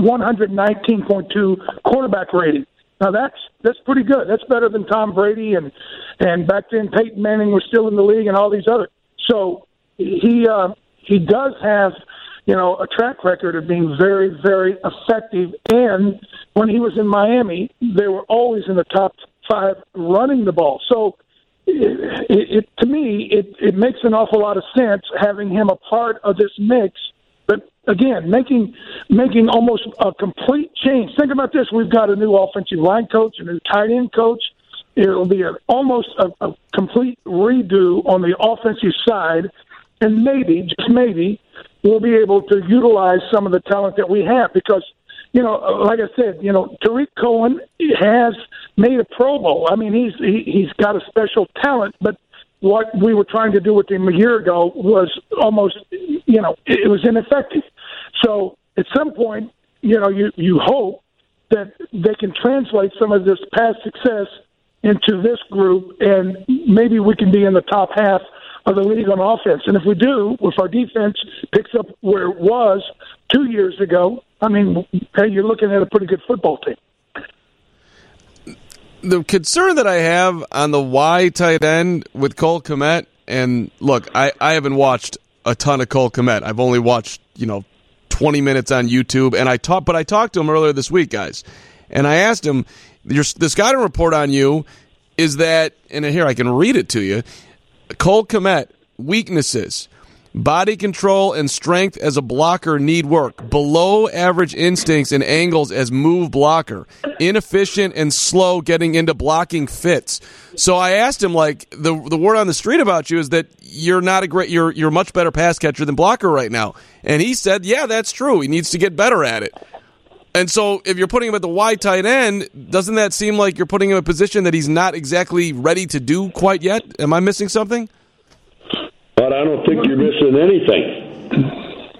Speaker 4: 119.2 quarterback rating. Now that's pretty good. That's better than Tom Brady and back then Peyton Manning was still in the league and all these others. So he does have a track record of being very, very effective. And when he was in Miami, they were always in the top 5 running the ball. So to me, it makes an awful lot of sense having him a part of this mix. But again, making almost a complete change. Think about this: we've got a new offensive line coach, a new tight end coach. It'll be almost a complete redo on the offensive side, and maybe, just maybe, we'll be able to utilize some of the talent that we have because. Like I said, Tariq Cohen has made a Pro Bowl. I mean, he's got a special talent, but what we were trying to do with him a year ago was almost, it was ineffective. So at some point, you hope that they can translate some of this past success into this group, and maybe we can be in the top half of the league on offense. And if we do, if our defense picks up where it was 2 years ago, I mean, hey, you're looking at a pretty good football team.
Speaker 3: The concern that I have on the Y tight end with Cole Kmet, and look, I haven't watched a ton of Cole Kmet. I've only watched, 20 minutes on YouTube, and I talked to him earlier this week, guys, and I asked him, the scouting report on you is that, and here I can read it to you, Cole Kmet, weaknesses. Body control and strength as a blocker need work. Below average instincts and angles as move blocker. Inefficient and slow getting into blocking fits. So I asked him, the word on the street about you is that you're not you're a much better pass catcher than blocker right now. And he said, yeah, that's true. He needs to get better at it. And so if you're putting him at the Y tight end, doesn't that seem like you're putting him in a position that he's not exactly ready to do quite yet? Am I missing something?
Speaker 2: But I don't think you're missing anything.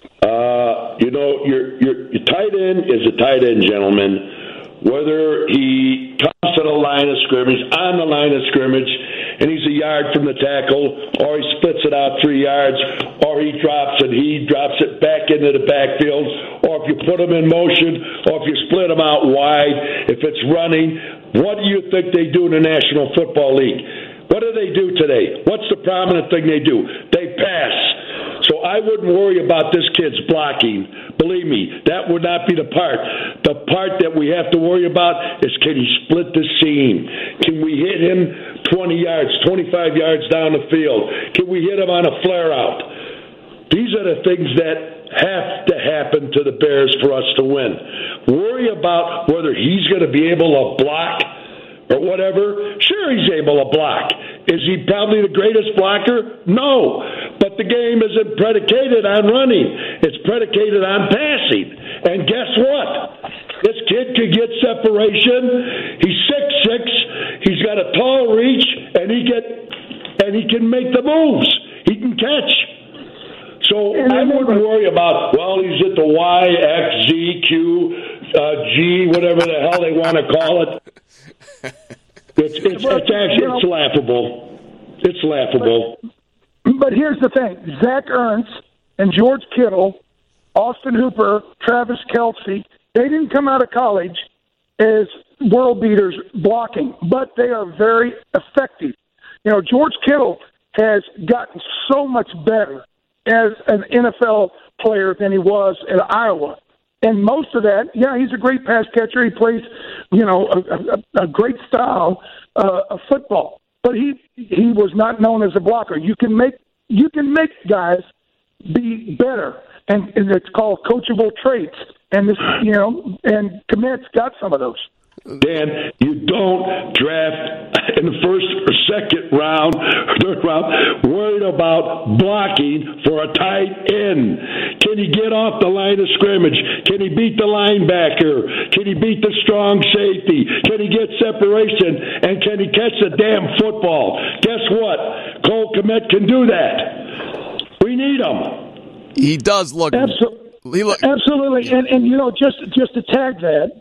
Speaker 2: Your tight end is a tight end, gentlemen. Whether he comes to the line of scrimmage, on the line of scrimmage, and he's a yard from the tackle, or he splits it out 3 yards, or he drops it back into the backfield, or if you put him in motion, or if you split him out wide, if it's running, what do you think they do in the National Football League? What do they do today? What's the prominent thing they do? They pass. So I wouldn't worry about this kid's blocking. Believe me, that would not be the part. The part that we have to worry about is, can he split the seam? Can we hit him 20 yards, 25 yards down the field? Can we hit him on a flare-out? These are the things that have to happen to the Bears for us to win. Worry about whether he's going to be able to block or whatever. Sure, he's able to block. Is he probably the greatest blocker? No. But the game isn't predicated on running. It's predicated on passing. And guess what? This kid could get separation. He's 6'6". He's got a tall reach, and he can make the moves. He can catch. So I wouldn't worry about, he's at the Y, X, Z, Q, G, whatever the hell they want to call it. It's laughable. It's laughable.
Speaker 4: But here's the thing. Zach Ertz and George Kittle, Austin Hooper, Travis Kelce, they didn't come out of college as world beaters blocking, but they are very effective. George Kittle has gotten so much better as an NFL player than he was at Iowa. And most of that, yeah, he's a great pass catcher. He plays, a great style of football. But he was not known as a blocker. You can make guys be better, and it's called coachable traits. And this, and Kmet's got some of those.
Speaker 2: Dan, you don't draft in the first or second round, third round, worried about blocking for a tight end. Can he get off the line of scrimmage? Can he beat the linebacker? Can he beat the strong safety? Can he get separation? And can he catch the damn football? Guess what? Cole Kmet can do that. We need him.
Speaker 3: He does look...
Speaker 4: Absolutely. And just to tag that,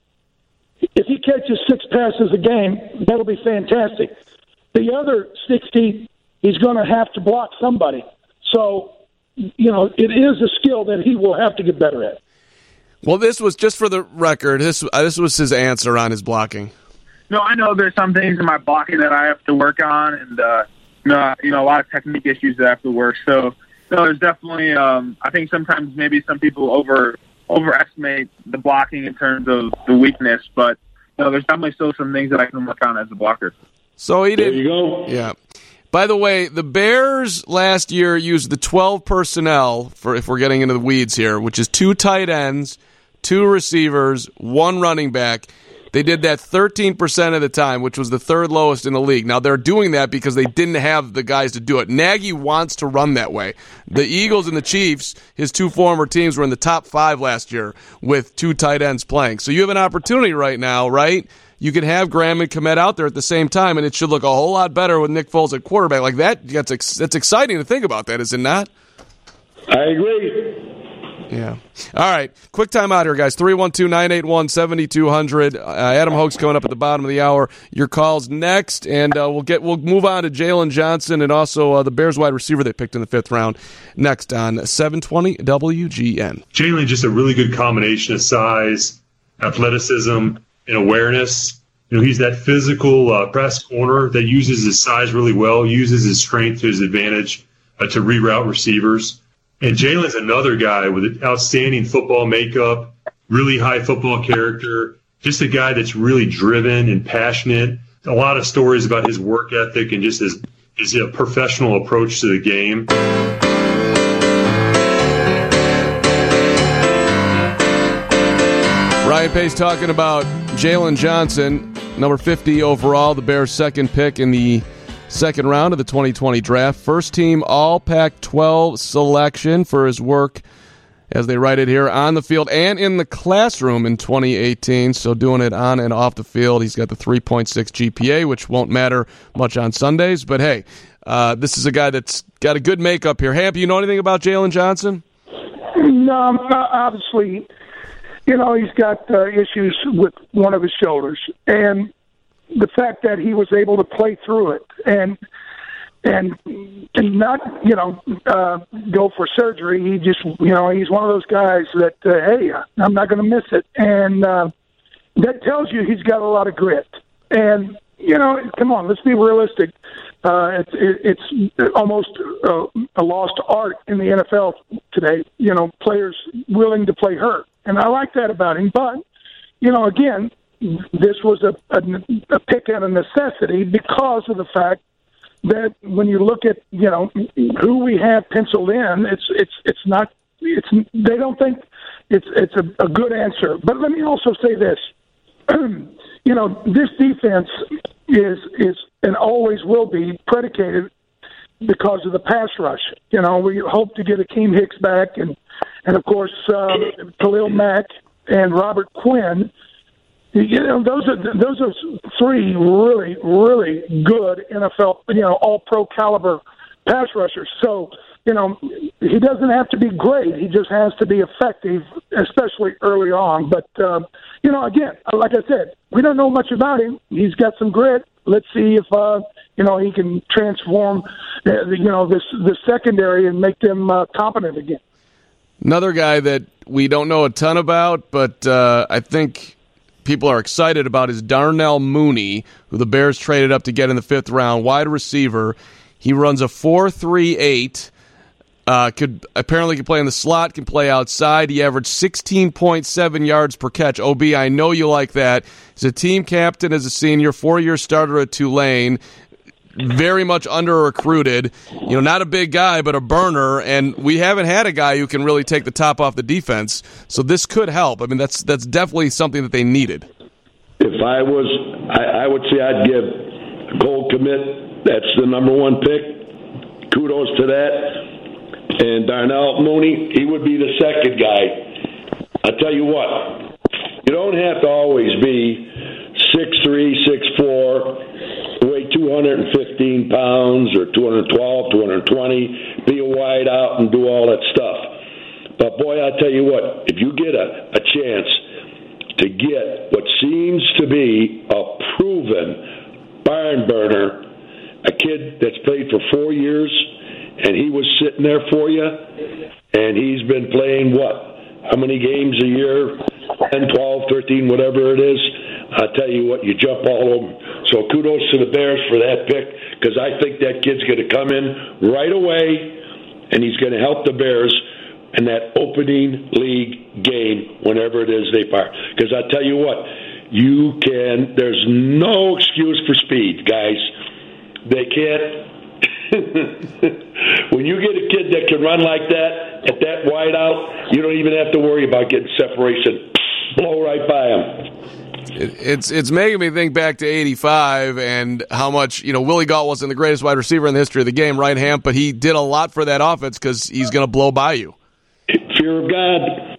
Speaker 4: if he catches 6 passes a game, that'll be fantastic. The other 60, he's going to have to block somebody. So, it is a skill that he will have to get better at.
Speaker 3: Well, this was, just for the record, this was his answer on his blocking.
Speaker 8: No, I know there's some things in my blocking that I have to work on, and, a lot of technique issues that I have to work. So, there's definitely, I think sometimes maybe some people overestimate the blocking in terms of the weakness, but there's definitely still some things that I can work on as a blocker.
Speaker 3: So he did.
Speaker 2: There you go.
Speaker 3: Yeah. By the way, the Bears last year used the 12 personnel, for if we're getting into the weeds here, which is 2 tight ends, 2 receivers, 1 running back. They did that 13% of the time, which was the 3rd lowest in the league. Now, they're doing that because they didn't have the guys to do it. Nagy wants to run that way. The Eagles and the Chiefs, his 2 former teams, were in the top 5 last year with 2 tight ends playing. So you have an opportunity right now, right? You can have Graham and Kmet out there at the same time, and it should look a whole lot better with Nick Foles at quarterback. Like that's exciting to think about that, is it not?
Speaker 2: I agree.
Speaker 3: Yeah. All right. Quick time out here, guys. 312-981-7200. Adam Hoke's coming up at the bottom of the hour. Your call's next, and we'll move on to Jalen Johnson and also the Bears wide receiver they picked in the 5th round next on 720 WGN.
Speaker 6: Jalen, just a really good combination of size, athleticism, and awareness. He's that physical press corner that uses his size really well, uses his strength to his advantage to reroute receivers. And Jalen's another guy with an outstanding football makeup, really high football character, just a guy that's really driven and passionate. A lot of stories about his work ethic and just his professional approach to the game.
Speaker 3: Ryan Pace talking about Jalen Johnson, number 50 overall, the Bears' 2nd pick in the 2nd round of the 2020 draft. First team All Pac-12 selection for his work, as they write it here, on the field and in the classroom in 2018. So doing it on and off the field. He's got the 3.6 GPA, which won't matter much on Sundays. But hey, this is a guy that's got a good makeup here. Hamp, you know anything about Jalen Johnson?
Speaker 4: No, obviously, he's got issues with one of his shoulders. And the fact that he was able to play through it and not go for surgery, he just he's one of those guys that hey, I'm not going to miss it, and that tells you he's got a lot of grit. And come on, let's be realistic. It's almost a lost art in the NFL today. Players willing to play hurt, and I like that about him. But again, this was a pick out of necessity because of the fact that when you look at who we have penciled in, they don't think it's a good answer. But let me also say this: this defense is and always will be predicated because of the pass rush. We hope to get Akeem Hicks back, and of course Khalil Mack and Robert Quinn. Those are 3 really, really good NFL, all pro caliber pass rushers. So, he doesn't have to be great. He just has to be effective, especially early on. But, again, like I said, we don't know much about him. He's got some grit. Let's see if, he can transform, this secondary and make them competent again.
Speaker 3: Another guy that we don't know a ton about, but I think people are excited about is Darnell Mooney, who the Bears traded up to get in the 5th round, wide receiver. He runs a 4.38. Could play in the slot, can play outside. He averaged 16.7 yards per catch. OB, I know you like that. He's a team captain as a senior, 4-year starter at Tulane. Very much under-recruited. Not a big guy, but a burner, and we haven't had a guy who can really take the top off the defense, so this could help. I mean, that's definitely something that they needed.
Speaker 2: If I would say I'd give Cole Kmet, that's the number one pick. Kudos to that. And Darnell Mooney, he would be the second guy. I'll tell you what, you don't have to always be 6'3", 6'4", weigh 215 pounds or 212, 220, be a wide out and do all that stuff. But, boy, I'll tell you what, if you get a chance to get what seems to be a proven barn burner, a kid that's played for 4 years, and he was sitting there for you, and he's been playing how many games a year? 10, 12, 13, whatever it is. I'll tell you what, you jump all over. So kudos to the Bears for that pick, because I think that kid's going to come in right away, and he's going to help the Bears in that opening league game whenever it is they fire. Because I'll tell you what, there's no excuse for speed, guys. They can't. When you get a kid that can run like that at that wide out, you don't even have to worry about getting separation. Blow right by him.
Speaker 3: It's making me think back to 85 and how much, Willie Gault wasn't the greatest wide receiver in the history of the game, right, Hamp? But he did a lot for that offense because he's going to blow by you.
Speaker 2: Fear of God.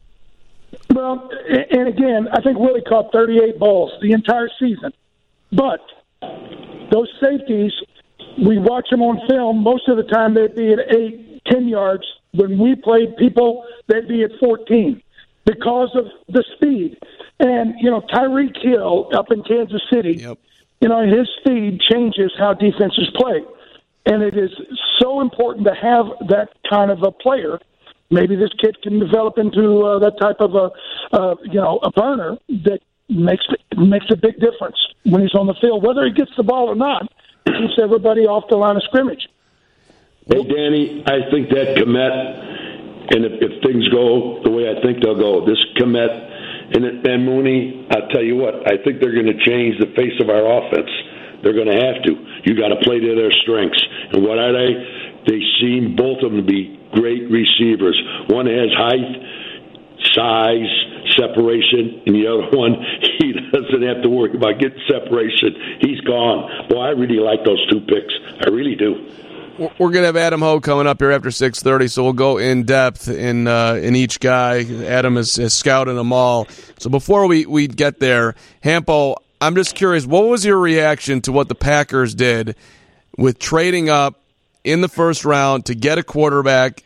Speaker 4: Well, and again, I think Willie caught 38 balls the entire season. But those safeties, we watch them on film. Most of the time they'd be at 8, 10 yards. When we played people, they'd be at 14 because of the speed. And, Tyreek Hill up in Kansas City,
Speaker 3: yep.
Speaker 4: His speed changes how defenses play. And it is so important to have that kind of a player. Maybe this kid can develop into that type of a burner that makes a big difference when he's on the field. Whether he gets the ball or not, keeps everybody off the line of scrimmage.
Speaker 2: Hey, Danny, I think that Kmet, and if things go the way I think they'll go, this Kmet and Mooney, I'll tell you what, I think they're going to change the face of our offense. They're going to have to. You got to play to their strengths. And what are they? They seem both of them to be great receivers. One has height, size, separation, and the other one, he doesn't have to worry about getting separation. He's gone. Boy, I really like those two picks. I really do.
Speaker 3: We're going to have Adam Hogue coming up here after 6:30, so we'll go in depth in each guy. Adam is scouting them all. So before we get there, Hampo, I'm just curious, what was your reaction to what the Packers did with trading up in the first round to get a quarterback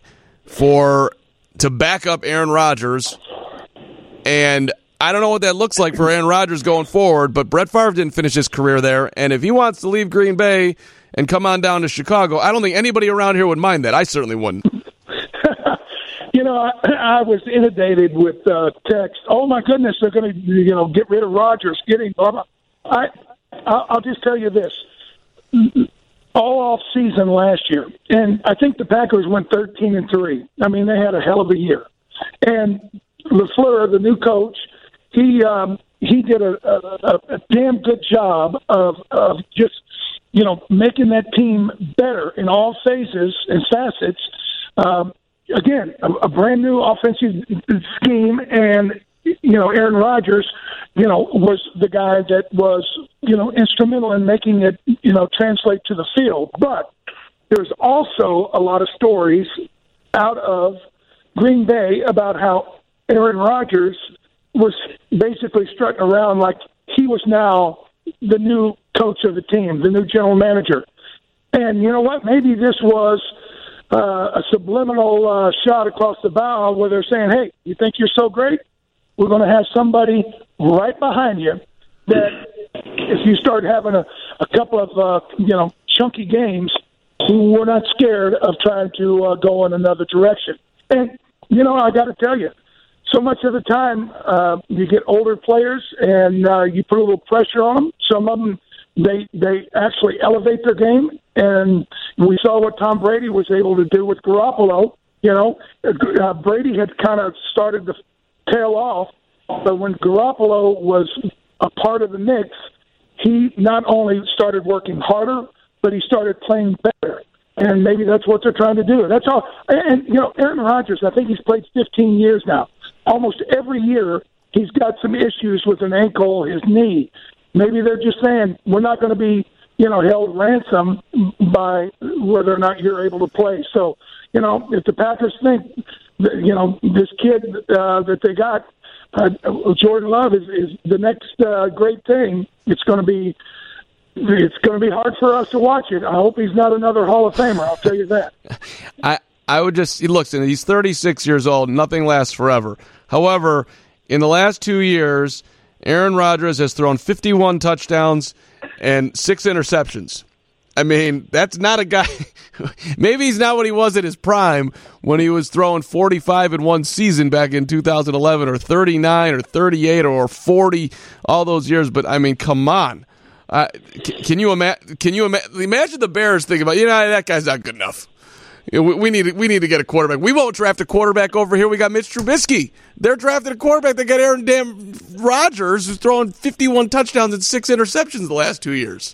Speaker 3: to back up Aaron Rodgers? And I don't know what that looks like for Aaron Rodgers going forward, but Brett Favre didn't finish his career there, and if he wants to leave Green Bay and come on down to Chicago, I don't think anybody around here would mind that. I certainly wouldn't.
Speaker 4: I was inundated with text. Oh, my goodness, they're going to, get rid of Rodgers, getting blah, blah. I'll just tell you this. All off season last year, and I think the Packers went 13-3. I mean, they had a hell of a year. And LaFleur, the new coach, he did a damn good job of just making that team better in all phases and facets. Again, a brand new offensive scheme, and Aaron Rodgers, was the guy that was, instrumental in making it, translate to the field. But there's also a lot of stories out of Green Bay about how Aaron Rodgers was basically strutting around like he was now the new coach of the team, the new general manager. And you know what? Maybe this was a subliminal shot across the bow where they're saying, hey, you think you're so great? We're going to have somebody right behind you that if you start having a couple of, chunky games, we're not scared of trying to go in another direction. And, I got to tell you, so much of the time you get older players and you put a little pressure on them. Some of them, they actually elevate their game, and we saw what Tom Brady was able to do with Garoppolo. Brady had kind of started to tail off, but when Garoppolo was a part of the mix, he not only started working harder, but he started playing better. And maybe that's what they're trying to do. That's all. And, Aaron Rodgers, I think he's played 15 years now. Almost every year, he's got some issues with an ankle, his knee. Maybe they're just saying, we're not going to be, held ransom by whether or not you're able to play. So, if the Packers think, this kid that they got, Jordan Love is the next great thing, it's going to be hard for us to watch it. I hope he's not another Hall of Famer, I'll tell you that.
Speaker 3: I would just, he's 36 years old, nothing lasts forever. However, in the last 2 years, Aaron Rodgers has thrown 51 touchdowns and 6 interceptions. I mean, that's not a guy. Maybe he's not what he was at his prime when he was throwing 45 in one season back in 2011, or 39 or 38 or 40 all those years. But, I mean, come on. Can you imagine the Bears thinking about, that guy's not good enough. We need to get a quarterback. We won't draft a quarterback over here. We got Mitch Trubisky. They're drafting a quarterback. They got Aaron Rodgers, who's throwing 51 touchdowns and 6 interceptions the last 2 years.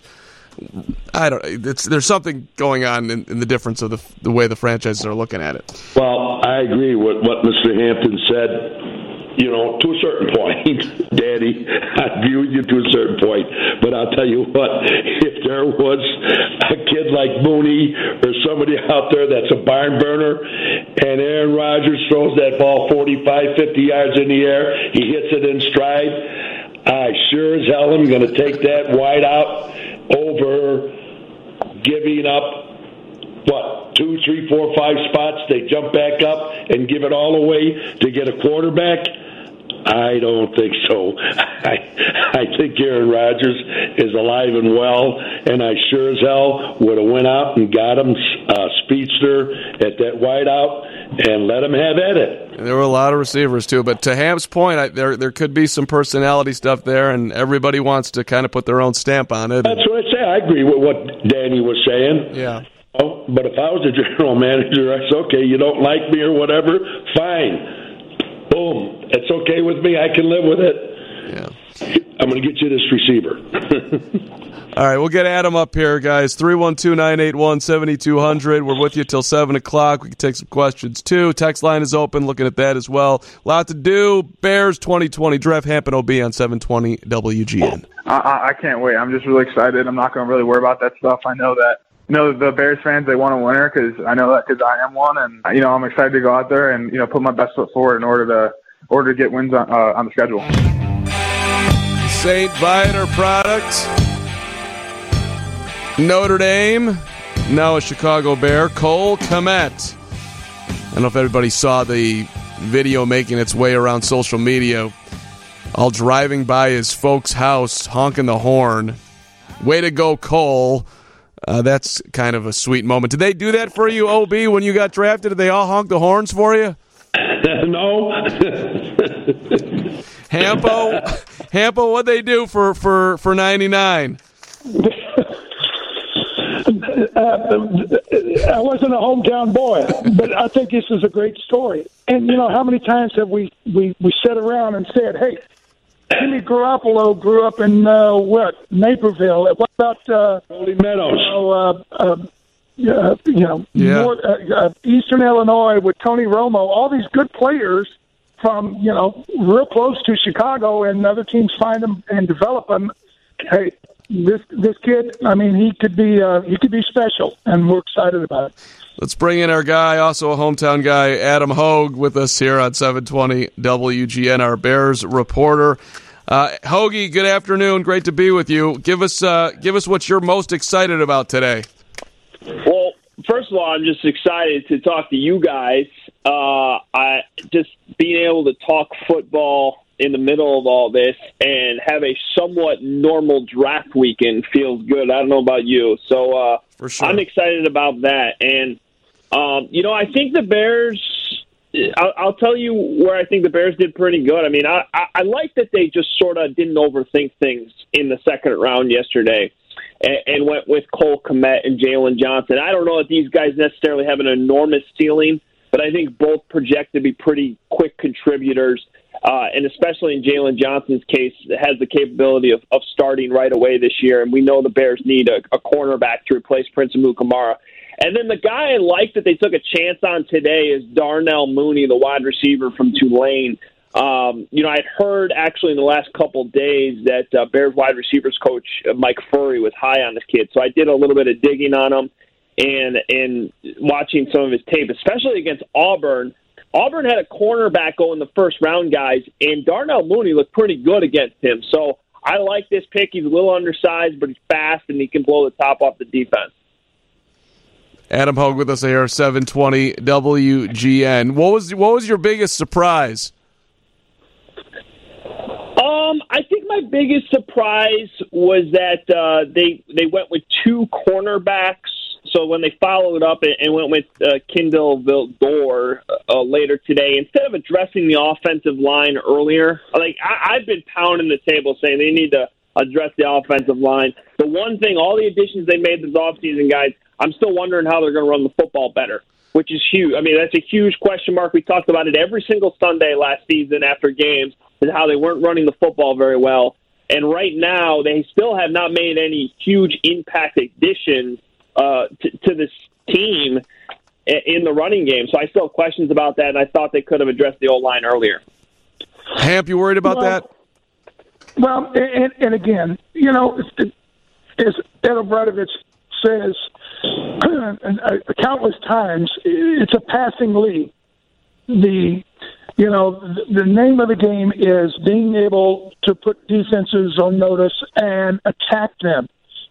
Speaker 3: There's something going on in the difference of the way the franchises are looking at it.
Speaker 2: Well, I agree with what Mr. Hampton said. To a certain point, Daddy, I view you to a certain point. But I'll tell you what, if there was a kid like Mooney or somebody out there that's a barn burner, and Aaron Rodgers throws that ball 45, 50 yards in the air, he hits it in stride, I sure as hell am going to take that wide out over giving up, 2, 3, 4, 5 spots. They jump back up and give it all away to get a quarterback. I don't think so. I think Aaron Rodgers is alive and well, and I sure as hell would have went out and got him a speedster at that wideout and let him have at it.
Speaker 3: There were a lot of receivers too, but to Ham's point, there could be some personality stuff there, and everybody wants to kind of put their own stamp on it.
Speaker 2: That's what I say. I agree with what Danny was saying.
Speaker 3: Yeah.
Speaker 2: But if I was a general manager, I say, okay, you don't like me or whatever, fine. Boom. It's okay with me. I can live with it.
Speaker 3: Yeah.
Speaker 2: I'm going to get you this receiver.
Speaker 3: All right, we'll get Adam up here, guys. 312-981-7200. We're with you till 7 o'clock. We can take some questions, too. Text line is open. Looking at that as well. A lot to do. Bears 2020 draft. Hampton OB on 720 WGN.
Speaker 8: I can't wait. I'm just really excited. I'm not going to really worry about that stuff. I know that. The Bears fans, they want a winner because I know that because I am one, and I'm excited to go out there and put my best foot forward in order to get wins on the schedule.
Speaker 3: St. Viator product, Notre Dame, now a Chicago Bear, Cole Kmet. I don't know if everybody saw the video making its way around social media, all driving by his folks' house, honking the horn. Way to go, Cole. That's kind of a sweet moment. Did they do that for you, OB, when you got drafted? Did they all honk the horns for you?
Speaker 2: No.
Speaker 3: Hampo, what'd they do for 99?
Speaker 4: I wasn't a hometown boy, but I think this is a great story. And, how many times have we sat around and said, hey, Jimmy Garoppolo grew up in, Naperville. What about
Speaker 2: Holy Meadows?
Speaker 4: Eastern Illinois with Tony Romo, all these good players from, real close to Chicago, and other teams find them and develop them. Hey, this kid, he could be special, and we're excited about it.
Speaker 3: Let's bring in our guy, also a hometown guy, Adam Hogue, with us here on 720 WGN, our Bears reporter. Hoagie, good afternoon. Great to be with you. Give us what you're most excited about today.
Speaker 9: Well, first of all, I'm just excited to talk to you guys. I just being able to talk football in the middle of all this and have a somewhat normal draft weekend feels good. I don't know about you. So
Speaker 3: for sure.
Speaker 9: I'm excited about that. And, I think the Bears, I'll tell you where I think the Bears did pretty good. I like that they just sort of didn't overthink things in the second round yesterday. and went with Cole Kmet and Jalen Johnson. I don't know if these guys necessarily have an enormous ceiling, but I think both project to be pretty quick contributors, and especially in Jalen Johnson's case, has the capability of starting right away this year, and we know the Bears need a cornerback to replace Prince Amukamara. And then the guy I like that they took a chance on today is Darnell Mooney, the wide receiver from Tulane. I'd heard actually in the last couple of days that Bears wide receivers coach Mike Furry was high on this kid. So I did a little bit of digging on him and watching some of his tape, especially against Auburn. Auburn had a cornerback go in the first round, guys, and Darnell Mooney looked pretty good against him. So I like this pick. He's a little undersized, but he's fast, and he can blow the top off the defense.
Speaker 3: Adam Hogue with us here, 720 WGN. What was your biggest surprise?
Speaker 9: I think my biggest surprise was that they went with two cornerbacks. So when they followed up and went with Kindle Vildor later today, instead of addressing the offensive line earlier, I've been pounding the table saying they need to address the offensive line. The one thing, all the additions they made this offseason, guys, I'm still wondering how they're going to run the football better, which is huge. I mean, that's a huge question mark. We talked about it every single Sunday last season after games, and how they weren't running the football very well. And right now, they still have not made any huge impact additions to this team in the running game. So I still have questions about that, and I thought they could have addressed the O-line earlier.
Speaker 3: Hamp, you worried about that?
Speaker 4: Well, and again, as Ed Obradovich says countless times, it's a passing league. The name of the game is being able to put defenses on notice and attack them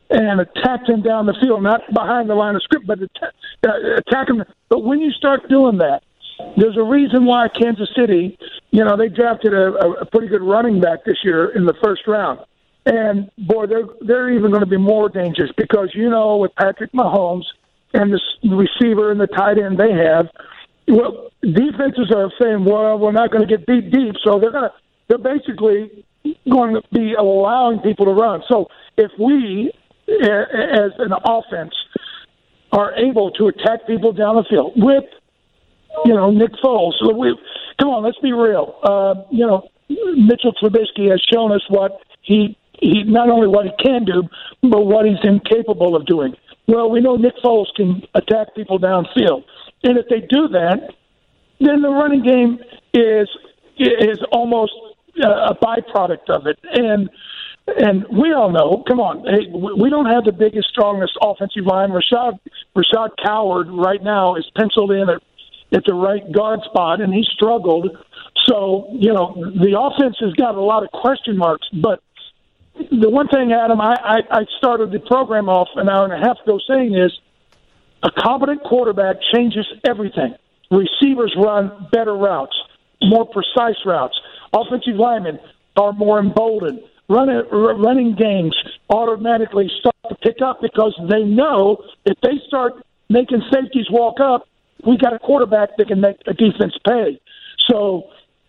Speaker 4: down the field, not behind the line of scrimmage, but attack them. But when you start doing that, there's a reason why Kansas City, they drafted a pretty good running back this year in the first round. And, boy, they're even going to be more dangerous because, with Patrick Mahomes and the receiver and the tight end they have, well, defenses are saying, well, we're not going to get beat deep, so they're basically going to be allowing people to run. So if we, as an offense, are able to attack people down the field with, Nick Foles, come on, let's be real. Mitchell Trubisky has shown us what he not only what he can do, but what he's incapable of doing. Well, we know Nick Foles can attack people downfield. And if they do that, then the running game is almost a byproduct of it. And we all know, come on, hey, we don't have the biggest, strongest offensive line. Rashad Coward right now is penciled in at the right guard spot, and he struggled. So, the offense has got a lot of question marks. But the one thing, Adam, I started the program off an hour and a half ago saying is, a competent quarterback changes everything. Receivers run better routes, more precise routes. Offensive linemen are more emboldened. Running games automatically start to pick up because they know if they start making safeties walk up, we got a quarterback that can make a defense pay. So,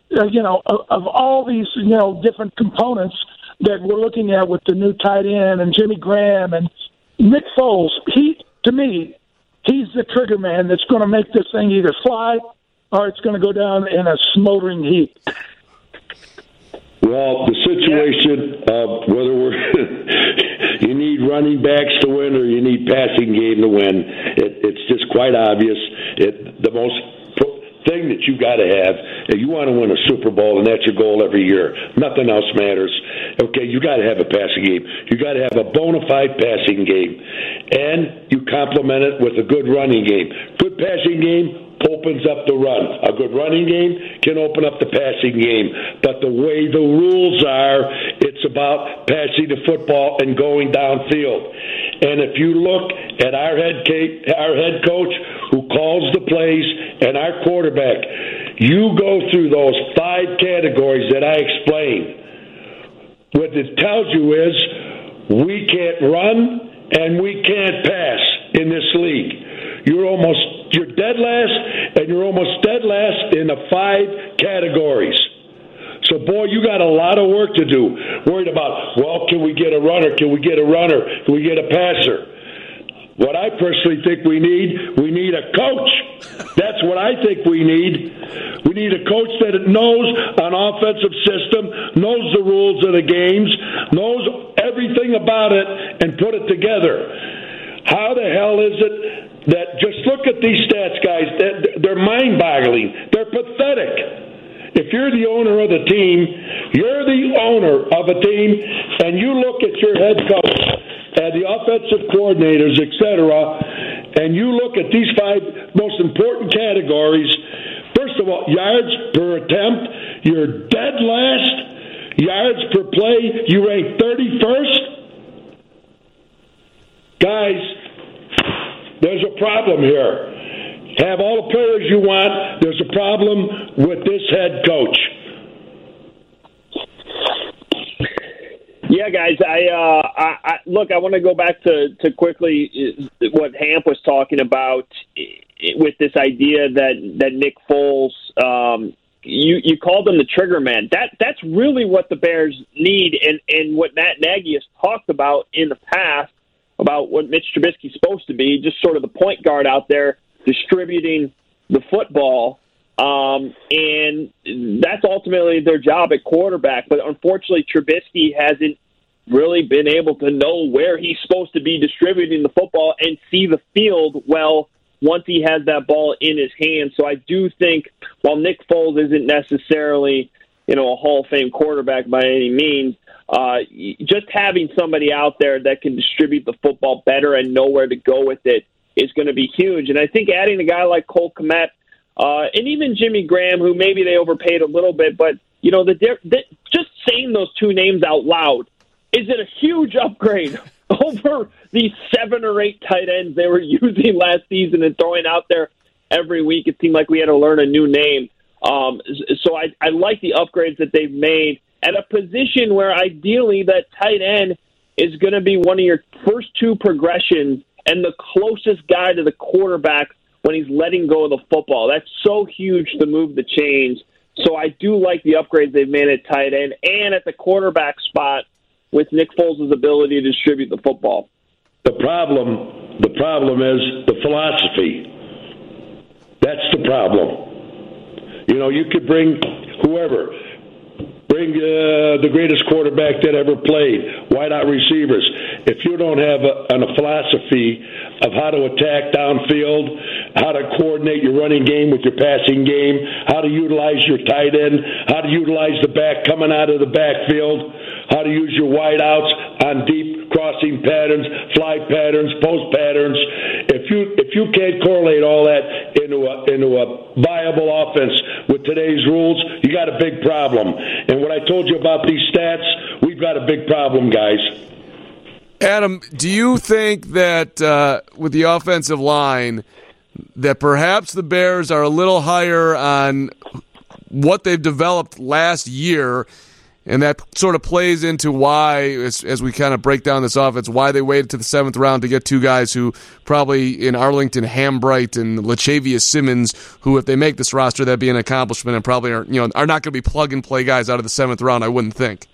Speaker 4: of all these, different components that we're looking at with the new tight end and Jimmy Graham and Nick Foles, to me, he's the trigger man that's going to make this thing either fly or it's going to go down in a smoldering heap.
Speaker 2: Well, the situation of whether you need running backs to win or you need passing game to win, it's just quite obvious. The most thing that you got to have, if you want to win a Super Bowl, and that's your goal every year, nothing else matters. Okay, you got to have a passing game. You got to have a bona fide passing game, and you complement it with a good running game. Good passing game opens up the run. A good running game can open up the passing game. But the way the rules are, it's about passing the football and going downfield. And if you look at our head coach who calls the plays and our quarterback, you go through those 5 categories that I explained. What it tells you is we can't run and we can't pass in this league. You're dead last, and you're almost dead last in the 5 categories. So, boy, you got a lot of work to do. worried about, well, can we get a runner? Can we get a runner? Can we get a passer? What I personally think we need a coach. That's what I think we need. We need a coach that knows an offensive system, knows the rules of the games, knows everything about it, and put it together. How the hell is it that, just look at these stats, guys, they're mind-boggling. They're pathetic. If you're the owner of the team, and you look at your head coach and the offensive coordinators, etc., and you look at these 5 most important categories, first of all, yards per attempt, you're dead last. Yards per play, you rank 31st. Guys, there's a problem here. Have all the players you want. There's a problem with this head coach.
Speaker 9: Yeah, guys. I look. I want to go back to quickly what Hamp was talking about with this idea that Nick Foles. You called him the trigger man. That's really what the Bears need, and what Matt Nagy has talked about in the past about what Mitch Trubisky's supposed to be, just sort of the point guard out there distributing the football. And that's ultimately their job at quarterback. But unfortunately, Trubisky hasn't really been able to know where he's supposed to be distributing the football and see the field well once he has that ball in his hand. So I do think while Nick Foles isn't necessarily, a Hall of Fame quarterback by any means, just having somebody out there that can distribute the football better and know where to go with it is going to be huge. And I think adding a guy like Cole Kmet, and even Jimmy Graham, who maybe they overpaid a little bit, but just saying those 2 names out loud is it a huge upgrade over these 7 or 8 tight ends they were using last season and throwing out there every week. It seemed like we had to learn a new name. So I like the upgrades that they've made at a position where ideally that tight end is going to be one of your first 2 progressions and the closest guy to the quarterback when he's letting go of the football. That's so huge to move the chains. So I do like the upgrades they've made at tight end and at the quarterback spot with Nick Foles' ability to distribute the football.
Speaker 2: The problem is the philosophy. That's the problem. You could bring whoever. Bring the greatest quarterback that ever played. Why not receivers? If you don't have a philosophy of how to attack downfield, how to coordinate your running game with your passing game, how to utilize your tight end, how to utilize the back coming out of the backfield, how to use your wide outs on deep crossing patterns, fly patterns, post patterns. If you can't correlate all that into a viable offense with today's rules, you got a big problem. And what I told you about these stats, we've got a big problem, guys.
Speaker 3: Adam, do you think that with the offensive line that perhaps the Bears are a little higher on what they've developed last year, and that sort of plays into why, as we kind of break down this offense, why they waited to the 7th round to get 2 guys who probably in Arlington Hambright and Latavius Simmons, who if they make this roster, that'd be an accomplishment, and probably are not going to be plug-and-play guys out of the 7th round, I wouldn't think.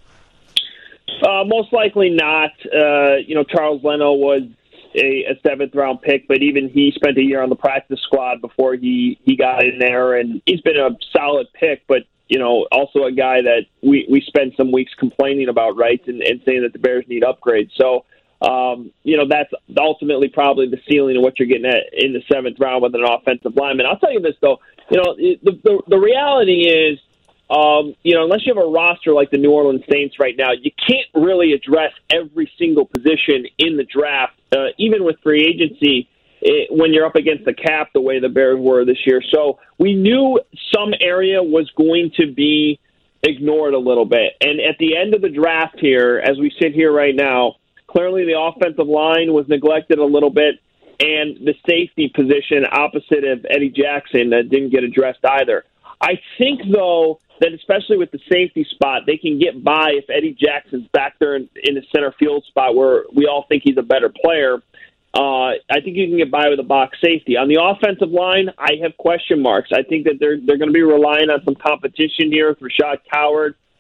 Speaker 9: Most likely not. Charles Leno was a 7th-round pick, but even he spent a year on the practice squad before he got in there, and he's been a solid pick, but also a guy that we spent some weeks complaining about, right, and saying that the Bears need upgrades. So, that's ultimately probably the ceiling of what you're getting at in the 7th round with an offensive lineman. I'll tell you this, though. The reality is, unless you have a roster like the New Orleans Saints right now, you can't really address every single position in the draft, even with free agency, when you're up against the cap the way the Bears were this year. So we knew some area was going to be ignored a little bit. And at the end of the draft here, as we sit here right now, clearly the offensive line was neglected a little bit, and the safety position opposite of Eddie Jackson didn't get addressed either. I think, though, that especially with the safety spot, they can get by if Eddie Jackson's back there in the center field spot where we all think he's a better player. I think you can get by with a box safety. On the offensive line, I have question marks. I think that they're going to be relying on some competition here with Rashad Coward.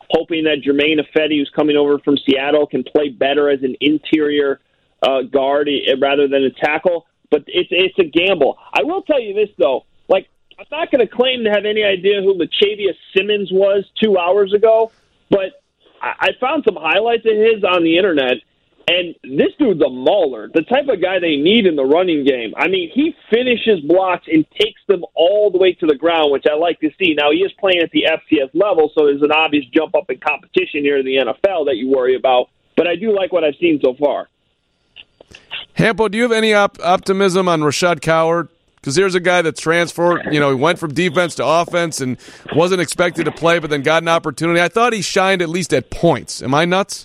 Speaker 9: hoping that Jermaine Ifedi, who's coming over from Seattle, can play better as an interior guard rather than a tackle. But it's a gamble. I will tell you this, though. Like, I'm not going to claim to have any idea who Latavius Simmons was 2 hours ago, but I found some highlights of his on the internet, and this dude's a mauler, the type of guy they need in the running game. I mean, he finishes blocks and takes them all the way to the ground, which I like to see. Now, he is playing at the FCS level, so there's an obvious jump up in competition here in the NFL that you worry about, but I do like what I've seen so far.
Speaker 3: Hampo, do you have any optimism on Rashad Coward? Because here's a guy that's transferred, he went from defense to offense and wasn't expected to play, but then got an opportunity. I thought he shined at least at points. Am I nuts?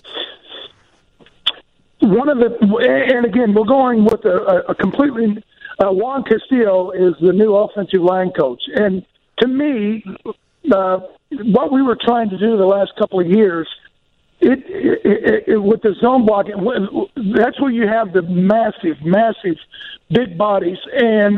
Speaker 4: And again, we're going with a completely Juan Castillo is the new offensive line coach. And to me, what we were trying to do the last couple of years, with the zone blocking, that's where you have the massive big bodies, and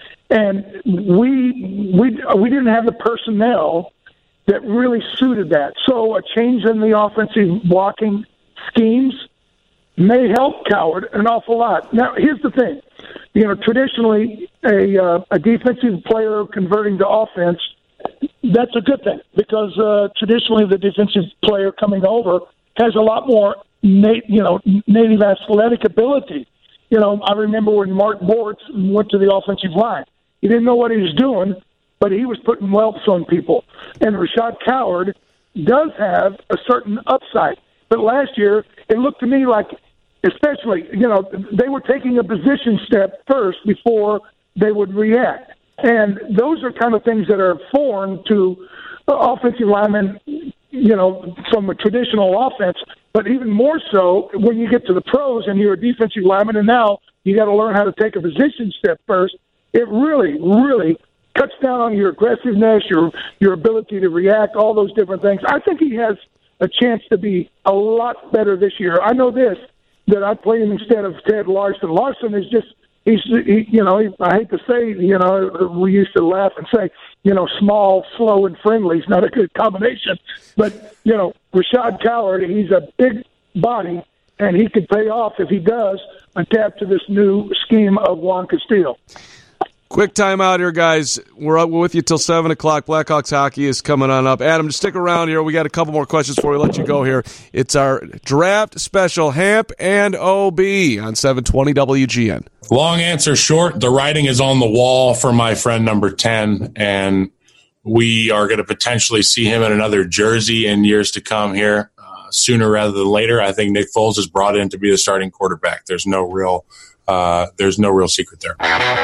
Speaker 4: we didn't have the personnel that really suited that. So a change in the offensive blocking schemes may help Coward an awful lot. Now, here's the thing. Traditionally, a defensive player converting to offense, that's a good thing because traditionally the defensive player coming over has a lot more native athletic ability. I remember when Mark Bortz went to the offensive line. He didn't know what he was doing, but he was putting whelps on people. And Rashad Coward does have a certain upside. But last year, it looked to me like, especially, they were taking a position step first before they would react. And those are kind of things that are foreign to offensive linemen, from a traditional offense, but even more so when you get to the pros and you're a defensive lineman and now you got to learn how to take a position step first. It really, really cuts down on your aggressiveness, your ability to react, all those different things. I think he has a chance to be a lot better this year. I know this, that I play him instead of Ted Larson. Larson is just, I hate to say, we used to laugh and say, small, slow, and friendly is not a good combination. But, Rashad Coward, he's a big body, and he could pay off if he does adapt to this new scheme of Juan Castillo.
Speaker 3: Quick timeout here, guys. We're with you till 7 o'clock. Blackhawks hockey is coming on up. Adam, just stick around here. We got a couple more questions before we let you go here. It's our draft special, Hamp and OB on 720 WGN.
Speaker 10: Long answer short, the writing is on the wall for my friend number 10, and we are going to potentially see him in another jersey in years to come here, sooner rather than later. I think Nick Foles is brought in to be the starting quarterback. There's no real secret there.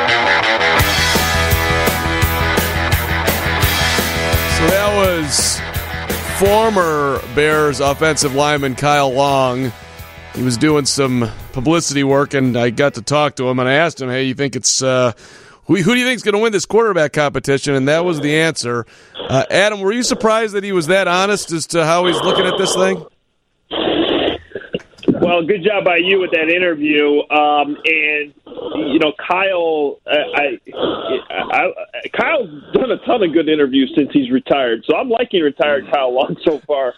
Speaker 3: So that was former Bears offensive lineman Kyle Long. He was doing some publicity work, and I got to talk to him, and I asked him, hey, you think it's who do you think is going to win this quarterback competition? And that was the answer. Adam, were you surprised that he was that honest as to how he's looking at this thing?
Speaker 9: Well, good job by you with that interview. And Kyle, Kyle's done a ton of good interviews since he's retired. So I'm liking retired Kyle Long so far.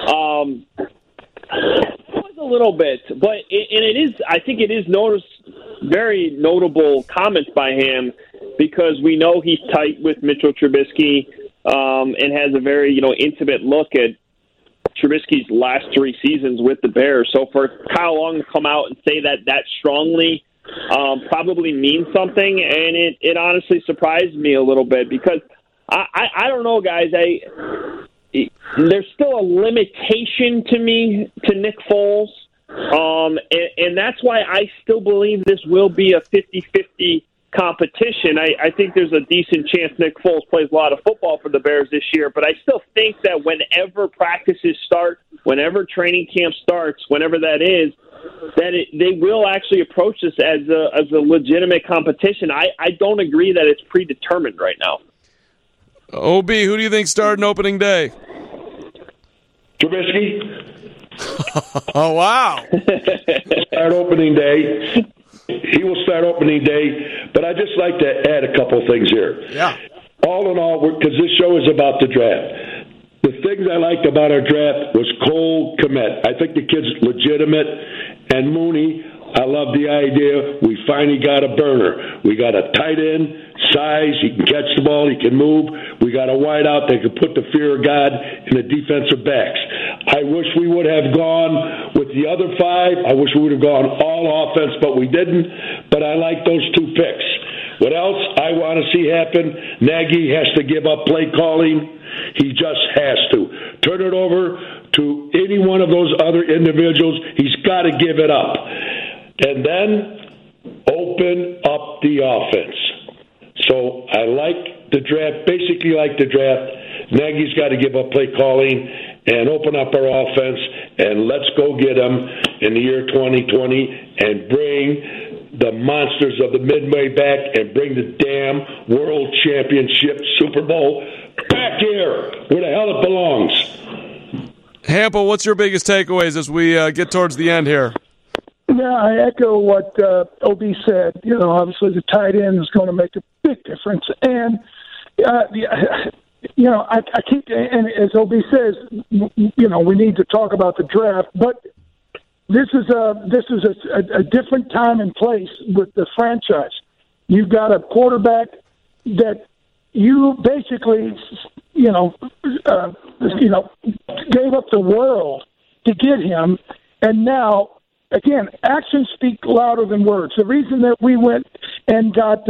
Speaker 9: A little bit, but I think it is very notable comments by him because we know he's tight with Mitchell Trubisky and has a very intimate look at Trubisky's last 3 seasons with the Bears. So for Kyle Long to come out and say that strongly probably means something, and it honestly surprised me a little bit because I don't know, guys. There's still a limitation to me to Nick Foles, and that's why I still believe this will be a 50-50 competition. I think there's a decent chance Nick Foles plays a lot of football for the Bears this year, but I still think that whenever practices start, whenever training camp starts, whenever that is, that they will actually approach this as a legitimate competition. I don't agree that it's predetermined right now.
Speaker 3: OB, who do you think started opening day?
Speaker 2: Trubisky.
Speaker 3: Oh, wow.
Speaker 2: Start opening day. He will start opening day. But I'd just like to add a couple things here.
Speaker 3: Yeah.
Speaker 2: All in all, because this show is about the draft, the things I liked about our draft was Cole Kmet. I think the kid's legitimate. And Mooney, I love the idea. We finally got a burner. We got a tight end, size. He can catch the ball. He can move. We got a wideout that can put the fear of God in the defensive backs. I wish we would have gone with the other five. I wish we would have gone all offense, but we didn't. But I like those two picks. What else I want to see happen? Nagy has to give up play calling. He just has to. Turn it over to any one of those other individuals. He's got to give it up. And then open up the offense. So I like the draft, basically like the draft. Nagy's got to give up play calling and open up our offense, and let's go get them in the year 2020 and bring the monsters of the Midway back and bring the damn World Championship Super Bowl back here where the hell it belongs.
Speaker 3: Hampo, what's your biggest takeaways as we get towards the end here?
Speaker 4: Yeah, I echo what OB said. You know, obviously the tight end is going to make a big difference. And, you know, I keep, and as OB says, you know, we need to talk about the draft. But this is a different time and place with the franchise. You've got a quarterback that you basically, gave up the world to get him, and now, again, actions speak louder than words. The reason that we went and got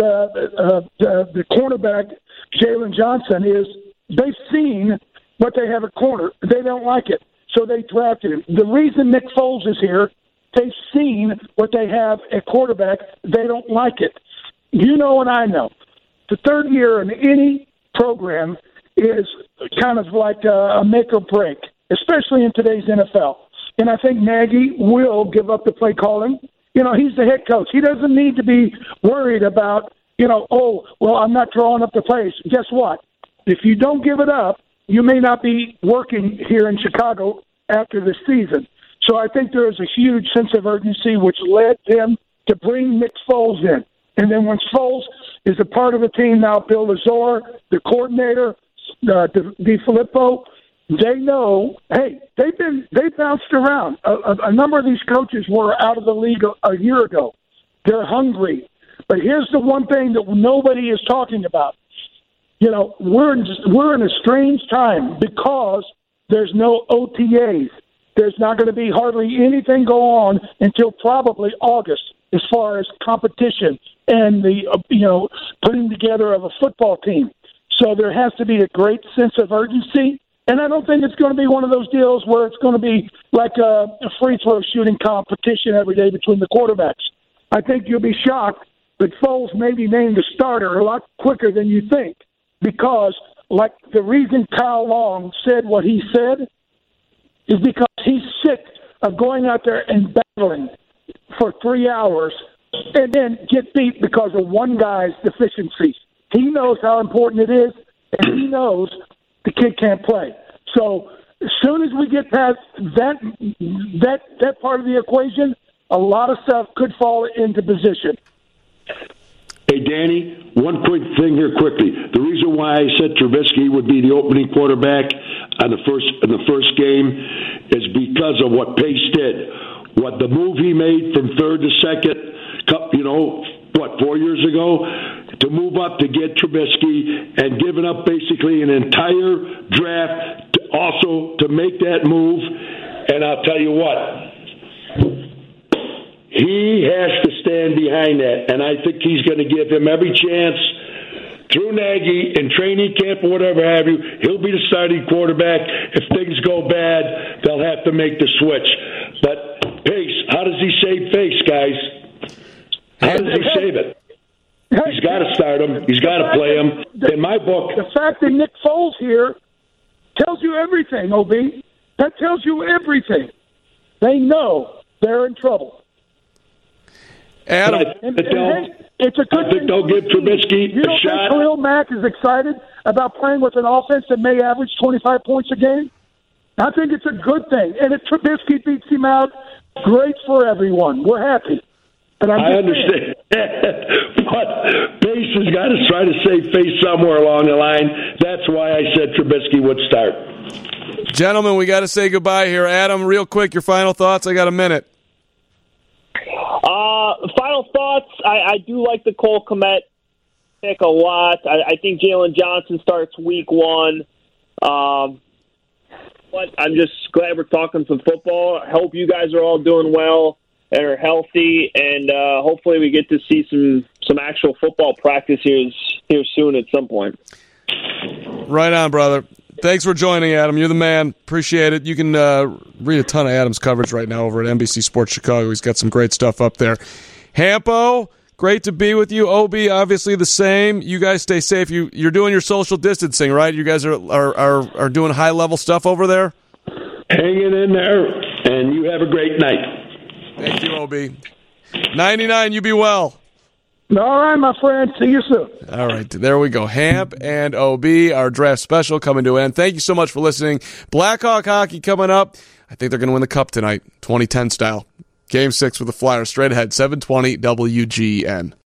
Speaker 4: the cornerback, Jalen Johnson, is they've seen what they have at corner. They don't like it, so they drafted him. The reason Nick Foles is here, they've seen what they have at quarterback. They don't like it. You know and I know. The third year in any program is kind of like a make or break, especially in today's NFL. And I think Nagy will give up the play calling. You know, he's the head coach. He doesn't need to be worried about, I'm not drawing up the plays. Guess what? If you don't give it up, you may not be working here in Chicago after the season. So I think there is a huge sense of urgency which led them to bring Nick Foles in. And then once Foles is a part of the team now, Bill Lazor, the coordinator, DeFilippo, they know, hey, they bounced around. A number of these coaches were out of the league a year ago. They're hungry. But here's the one thing that nobody is talking about. You know, we're in a strange time because there's no OTAs. There's not going to be hardly anything go on until probably August as far as competition and the putting together of a football team. So there has to be a great sense of urgency. And I don't think it's going to be one of those deals where it's going to be like a free throw shooting competition every day between the quarterbacks. I think you'll be shocked that Foles may be named a starter a lot quicker than you think, because like the reason Kyle Long said what he said is because he's sick of going out there and battling for 3 hours and then get beat because of one guy's deficiencies. He knows how important it is, and he knows the kid can't play. So as soon as we get past that part of the equation, a lot of stuff could fall into position.
Speaker 2: Hey, Danny, one quick thing here quickly. The reason why I said Trubisky would be the opening quarterback in the first game is because of what Pace did. What the move he made from third to second, 4 years ago, to move up to get Trubisky and giving up basically an entire draft also to make that move. And I'll tell you what, he has to stand behind that, and I think he's going to give him every chance through Nagy in training camp or whatever have you. He'll be the starting quarterback. If things go bad, they'll have to make the switch. But Pace, how does he save face, guys? How does he save it? He's got to start him. He's got to play him. In my book,
Speaker 4: the fact that Nick Foles here tells you everything, OB. That tells you everything. They know they're in trouble.
Speaker 3: Adam,
Speaker 4: it's a good thing.
Speaker 2: They'll give Trubisky
Speaker 4: you don't
Speaker 2: a shot.
Speaker 4: Think Khalil Mack is excited about playing with an offense that may average 25 points a game? I think it's a good thing. And if Trubisky beats him out, great for everyone. We're happy. But I
Speaker 2: understand. But But Pace has got to try to save face somewhere along the line. That's why I said Trubisky would start.
Speaker 3: Gentlemen, we got to say goodbye here. Adam, real quick, your final thoughts. I got a minute.
Speaker 9: Final thoughts. I do like the Cole Kmet pick a lot. I think Jalen Johnson starts week 1. But I'm just glad we're talking some football. I hope you guys are all doing well and are healthy, and hopefully we get to see some actual football practice here soon at some point.
Speaker 3: Right on, brother. Thanks for joining, Adam. You're the man. Appreciate it. You can read a ton of Adam's coverage right now over at NBC Sports Chicago. He's got some great stuff up there. Hampo, great to be with you. OB, obviously the same. You guys stay safe. You're doing your social distancing, right? You guys are doing high-level stuff over there?
Speaker 2: Hanging in there, and you have a great night.
Speaker 3: Thank you, OB. 99, you be well.
Speaker 4: All right, my friend. See you soon.
Speaker 3: All right, there we go. Hamp and OB, our draft special coming to an end. Thank you so much for listening. Blackhawk hockey coming up. I think they're going to win the Cup tonight, 2010 style. Game 6 with the Flyers straight ahead, 720 WGN.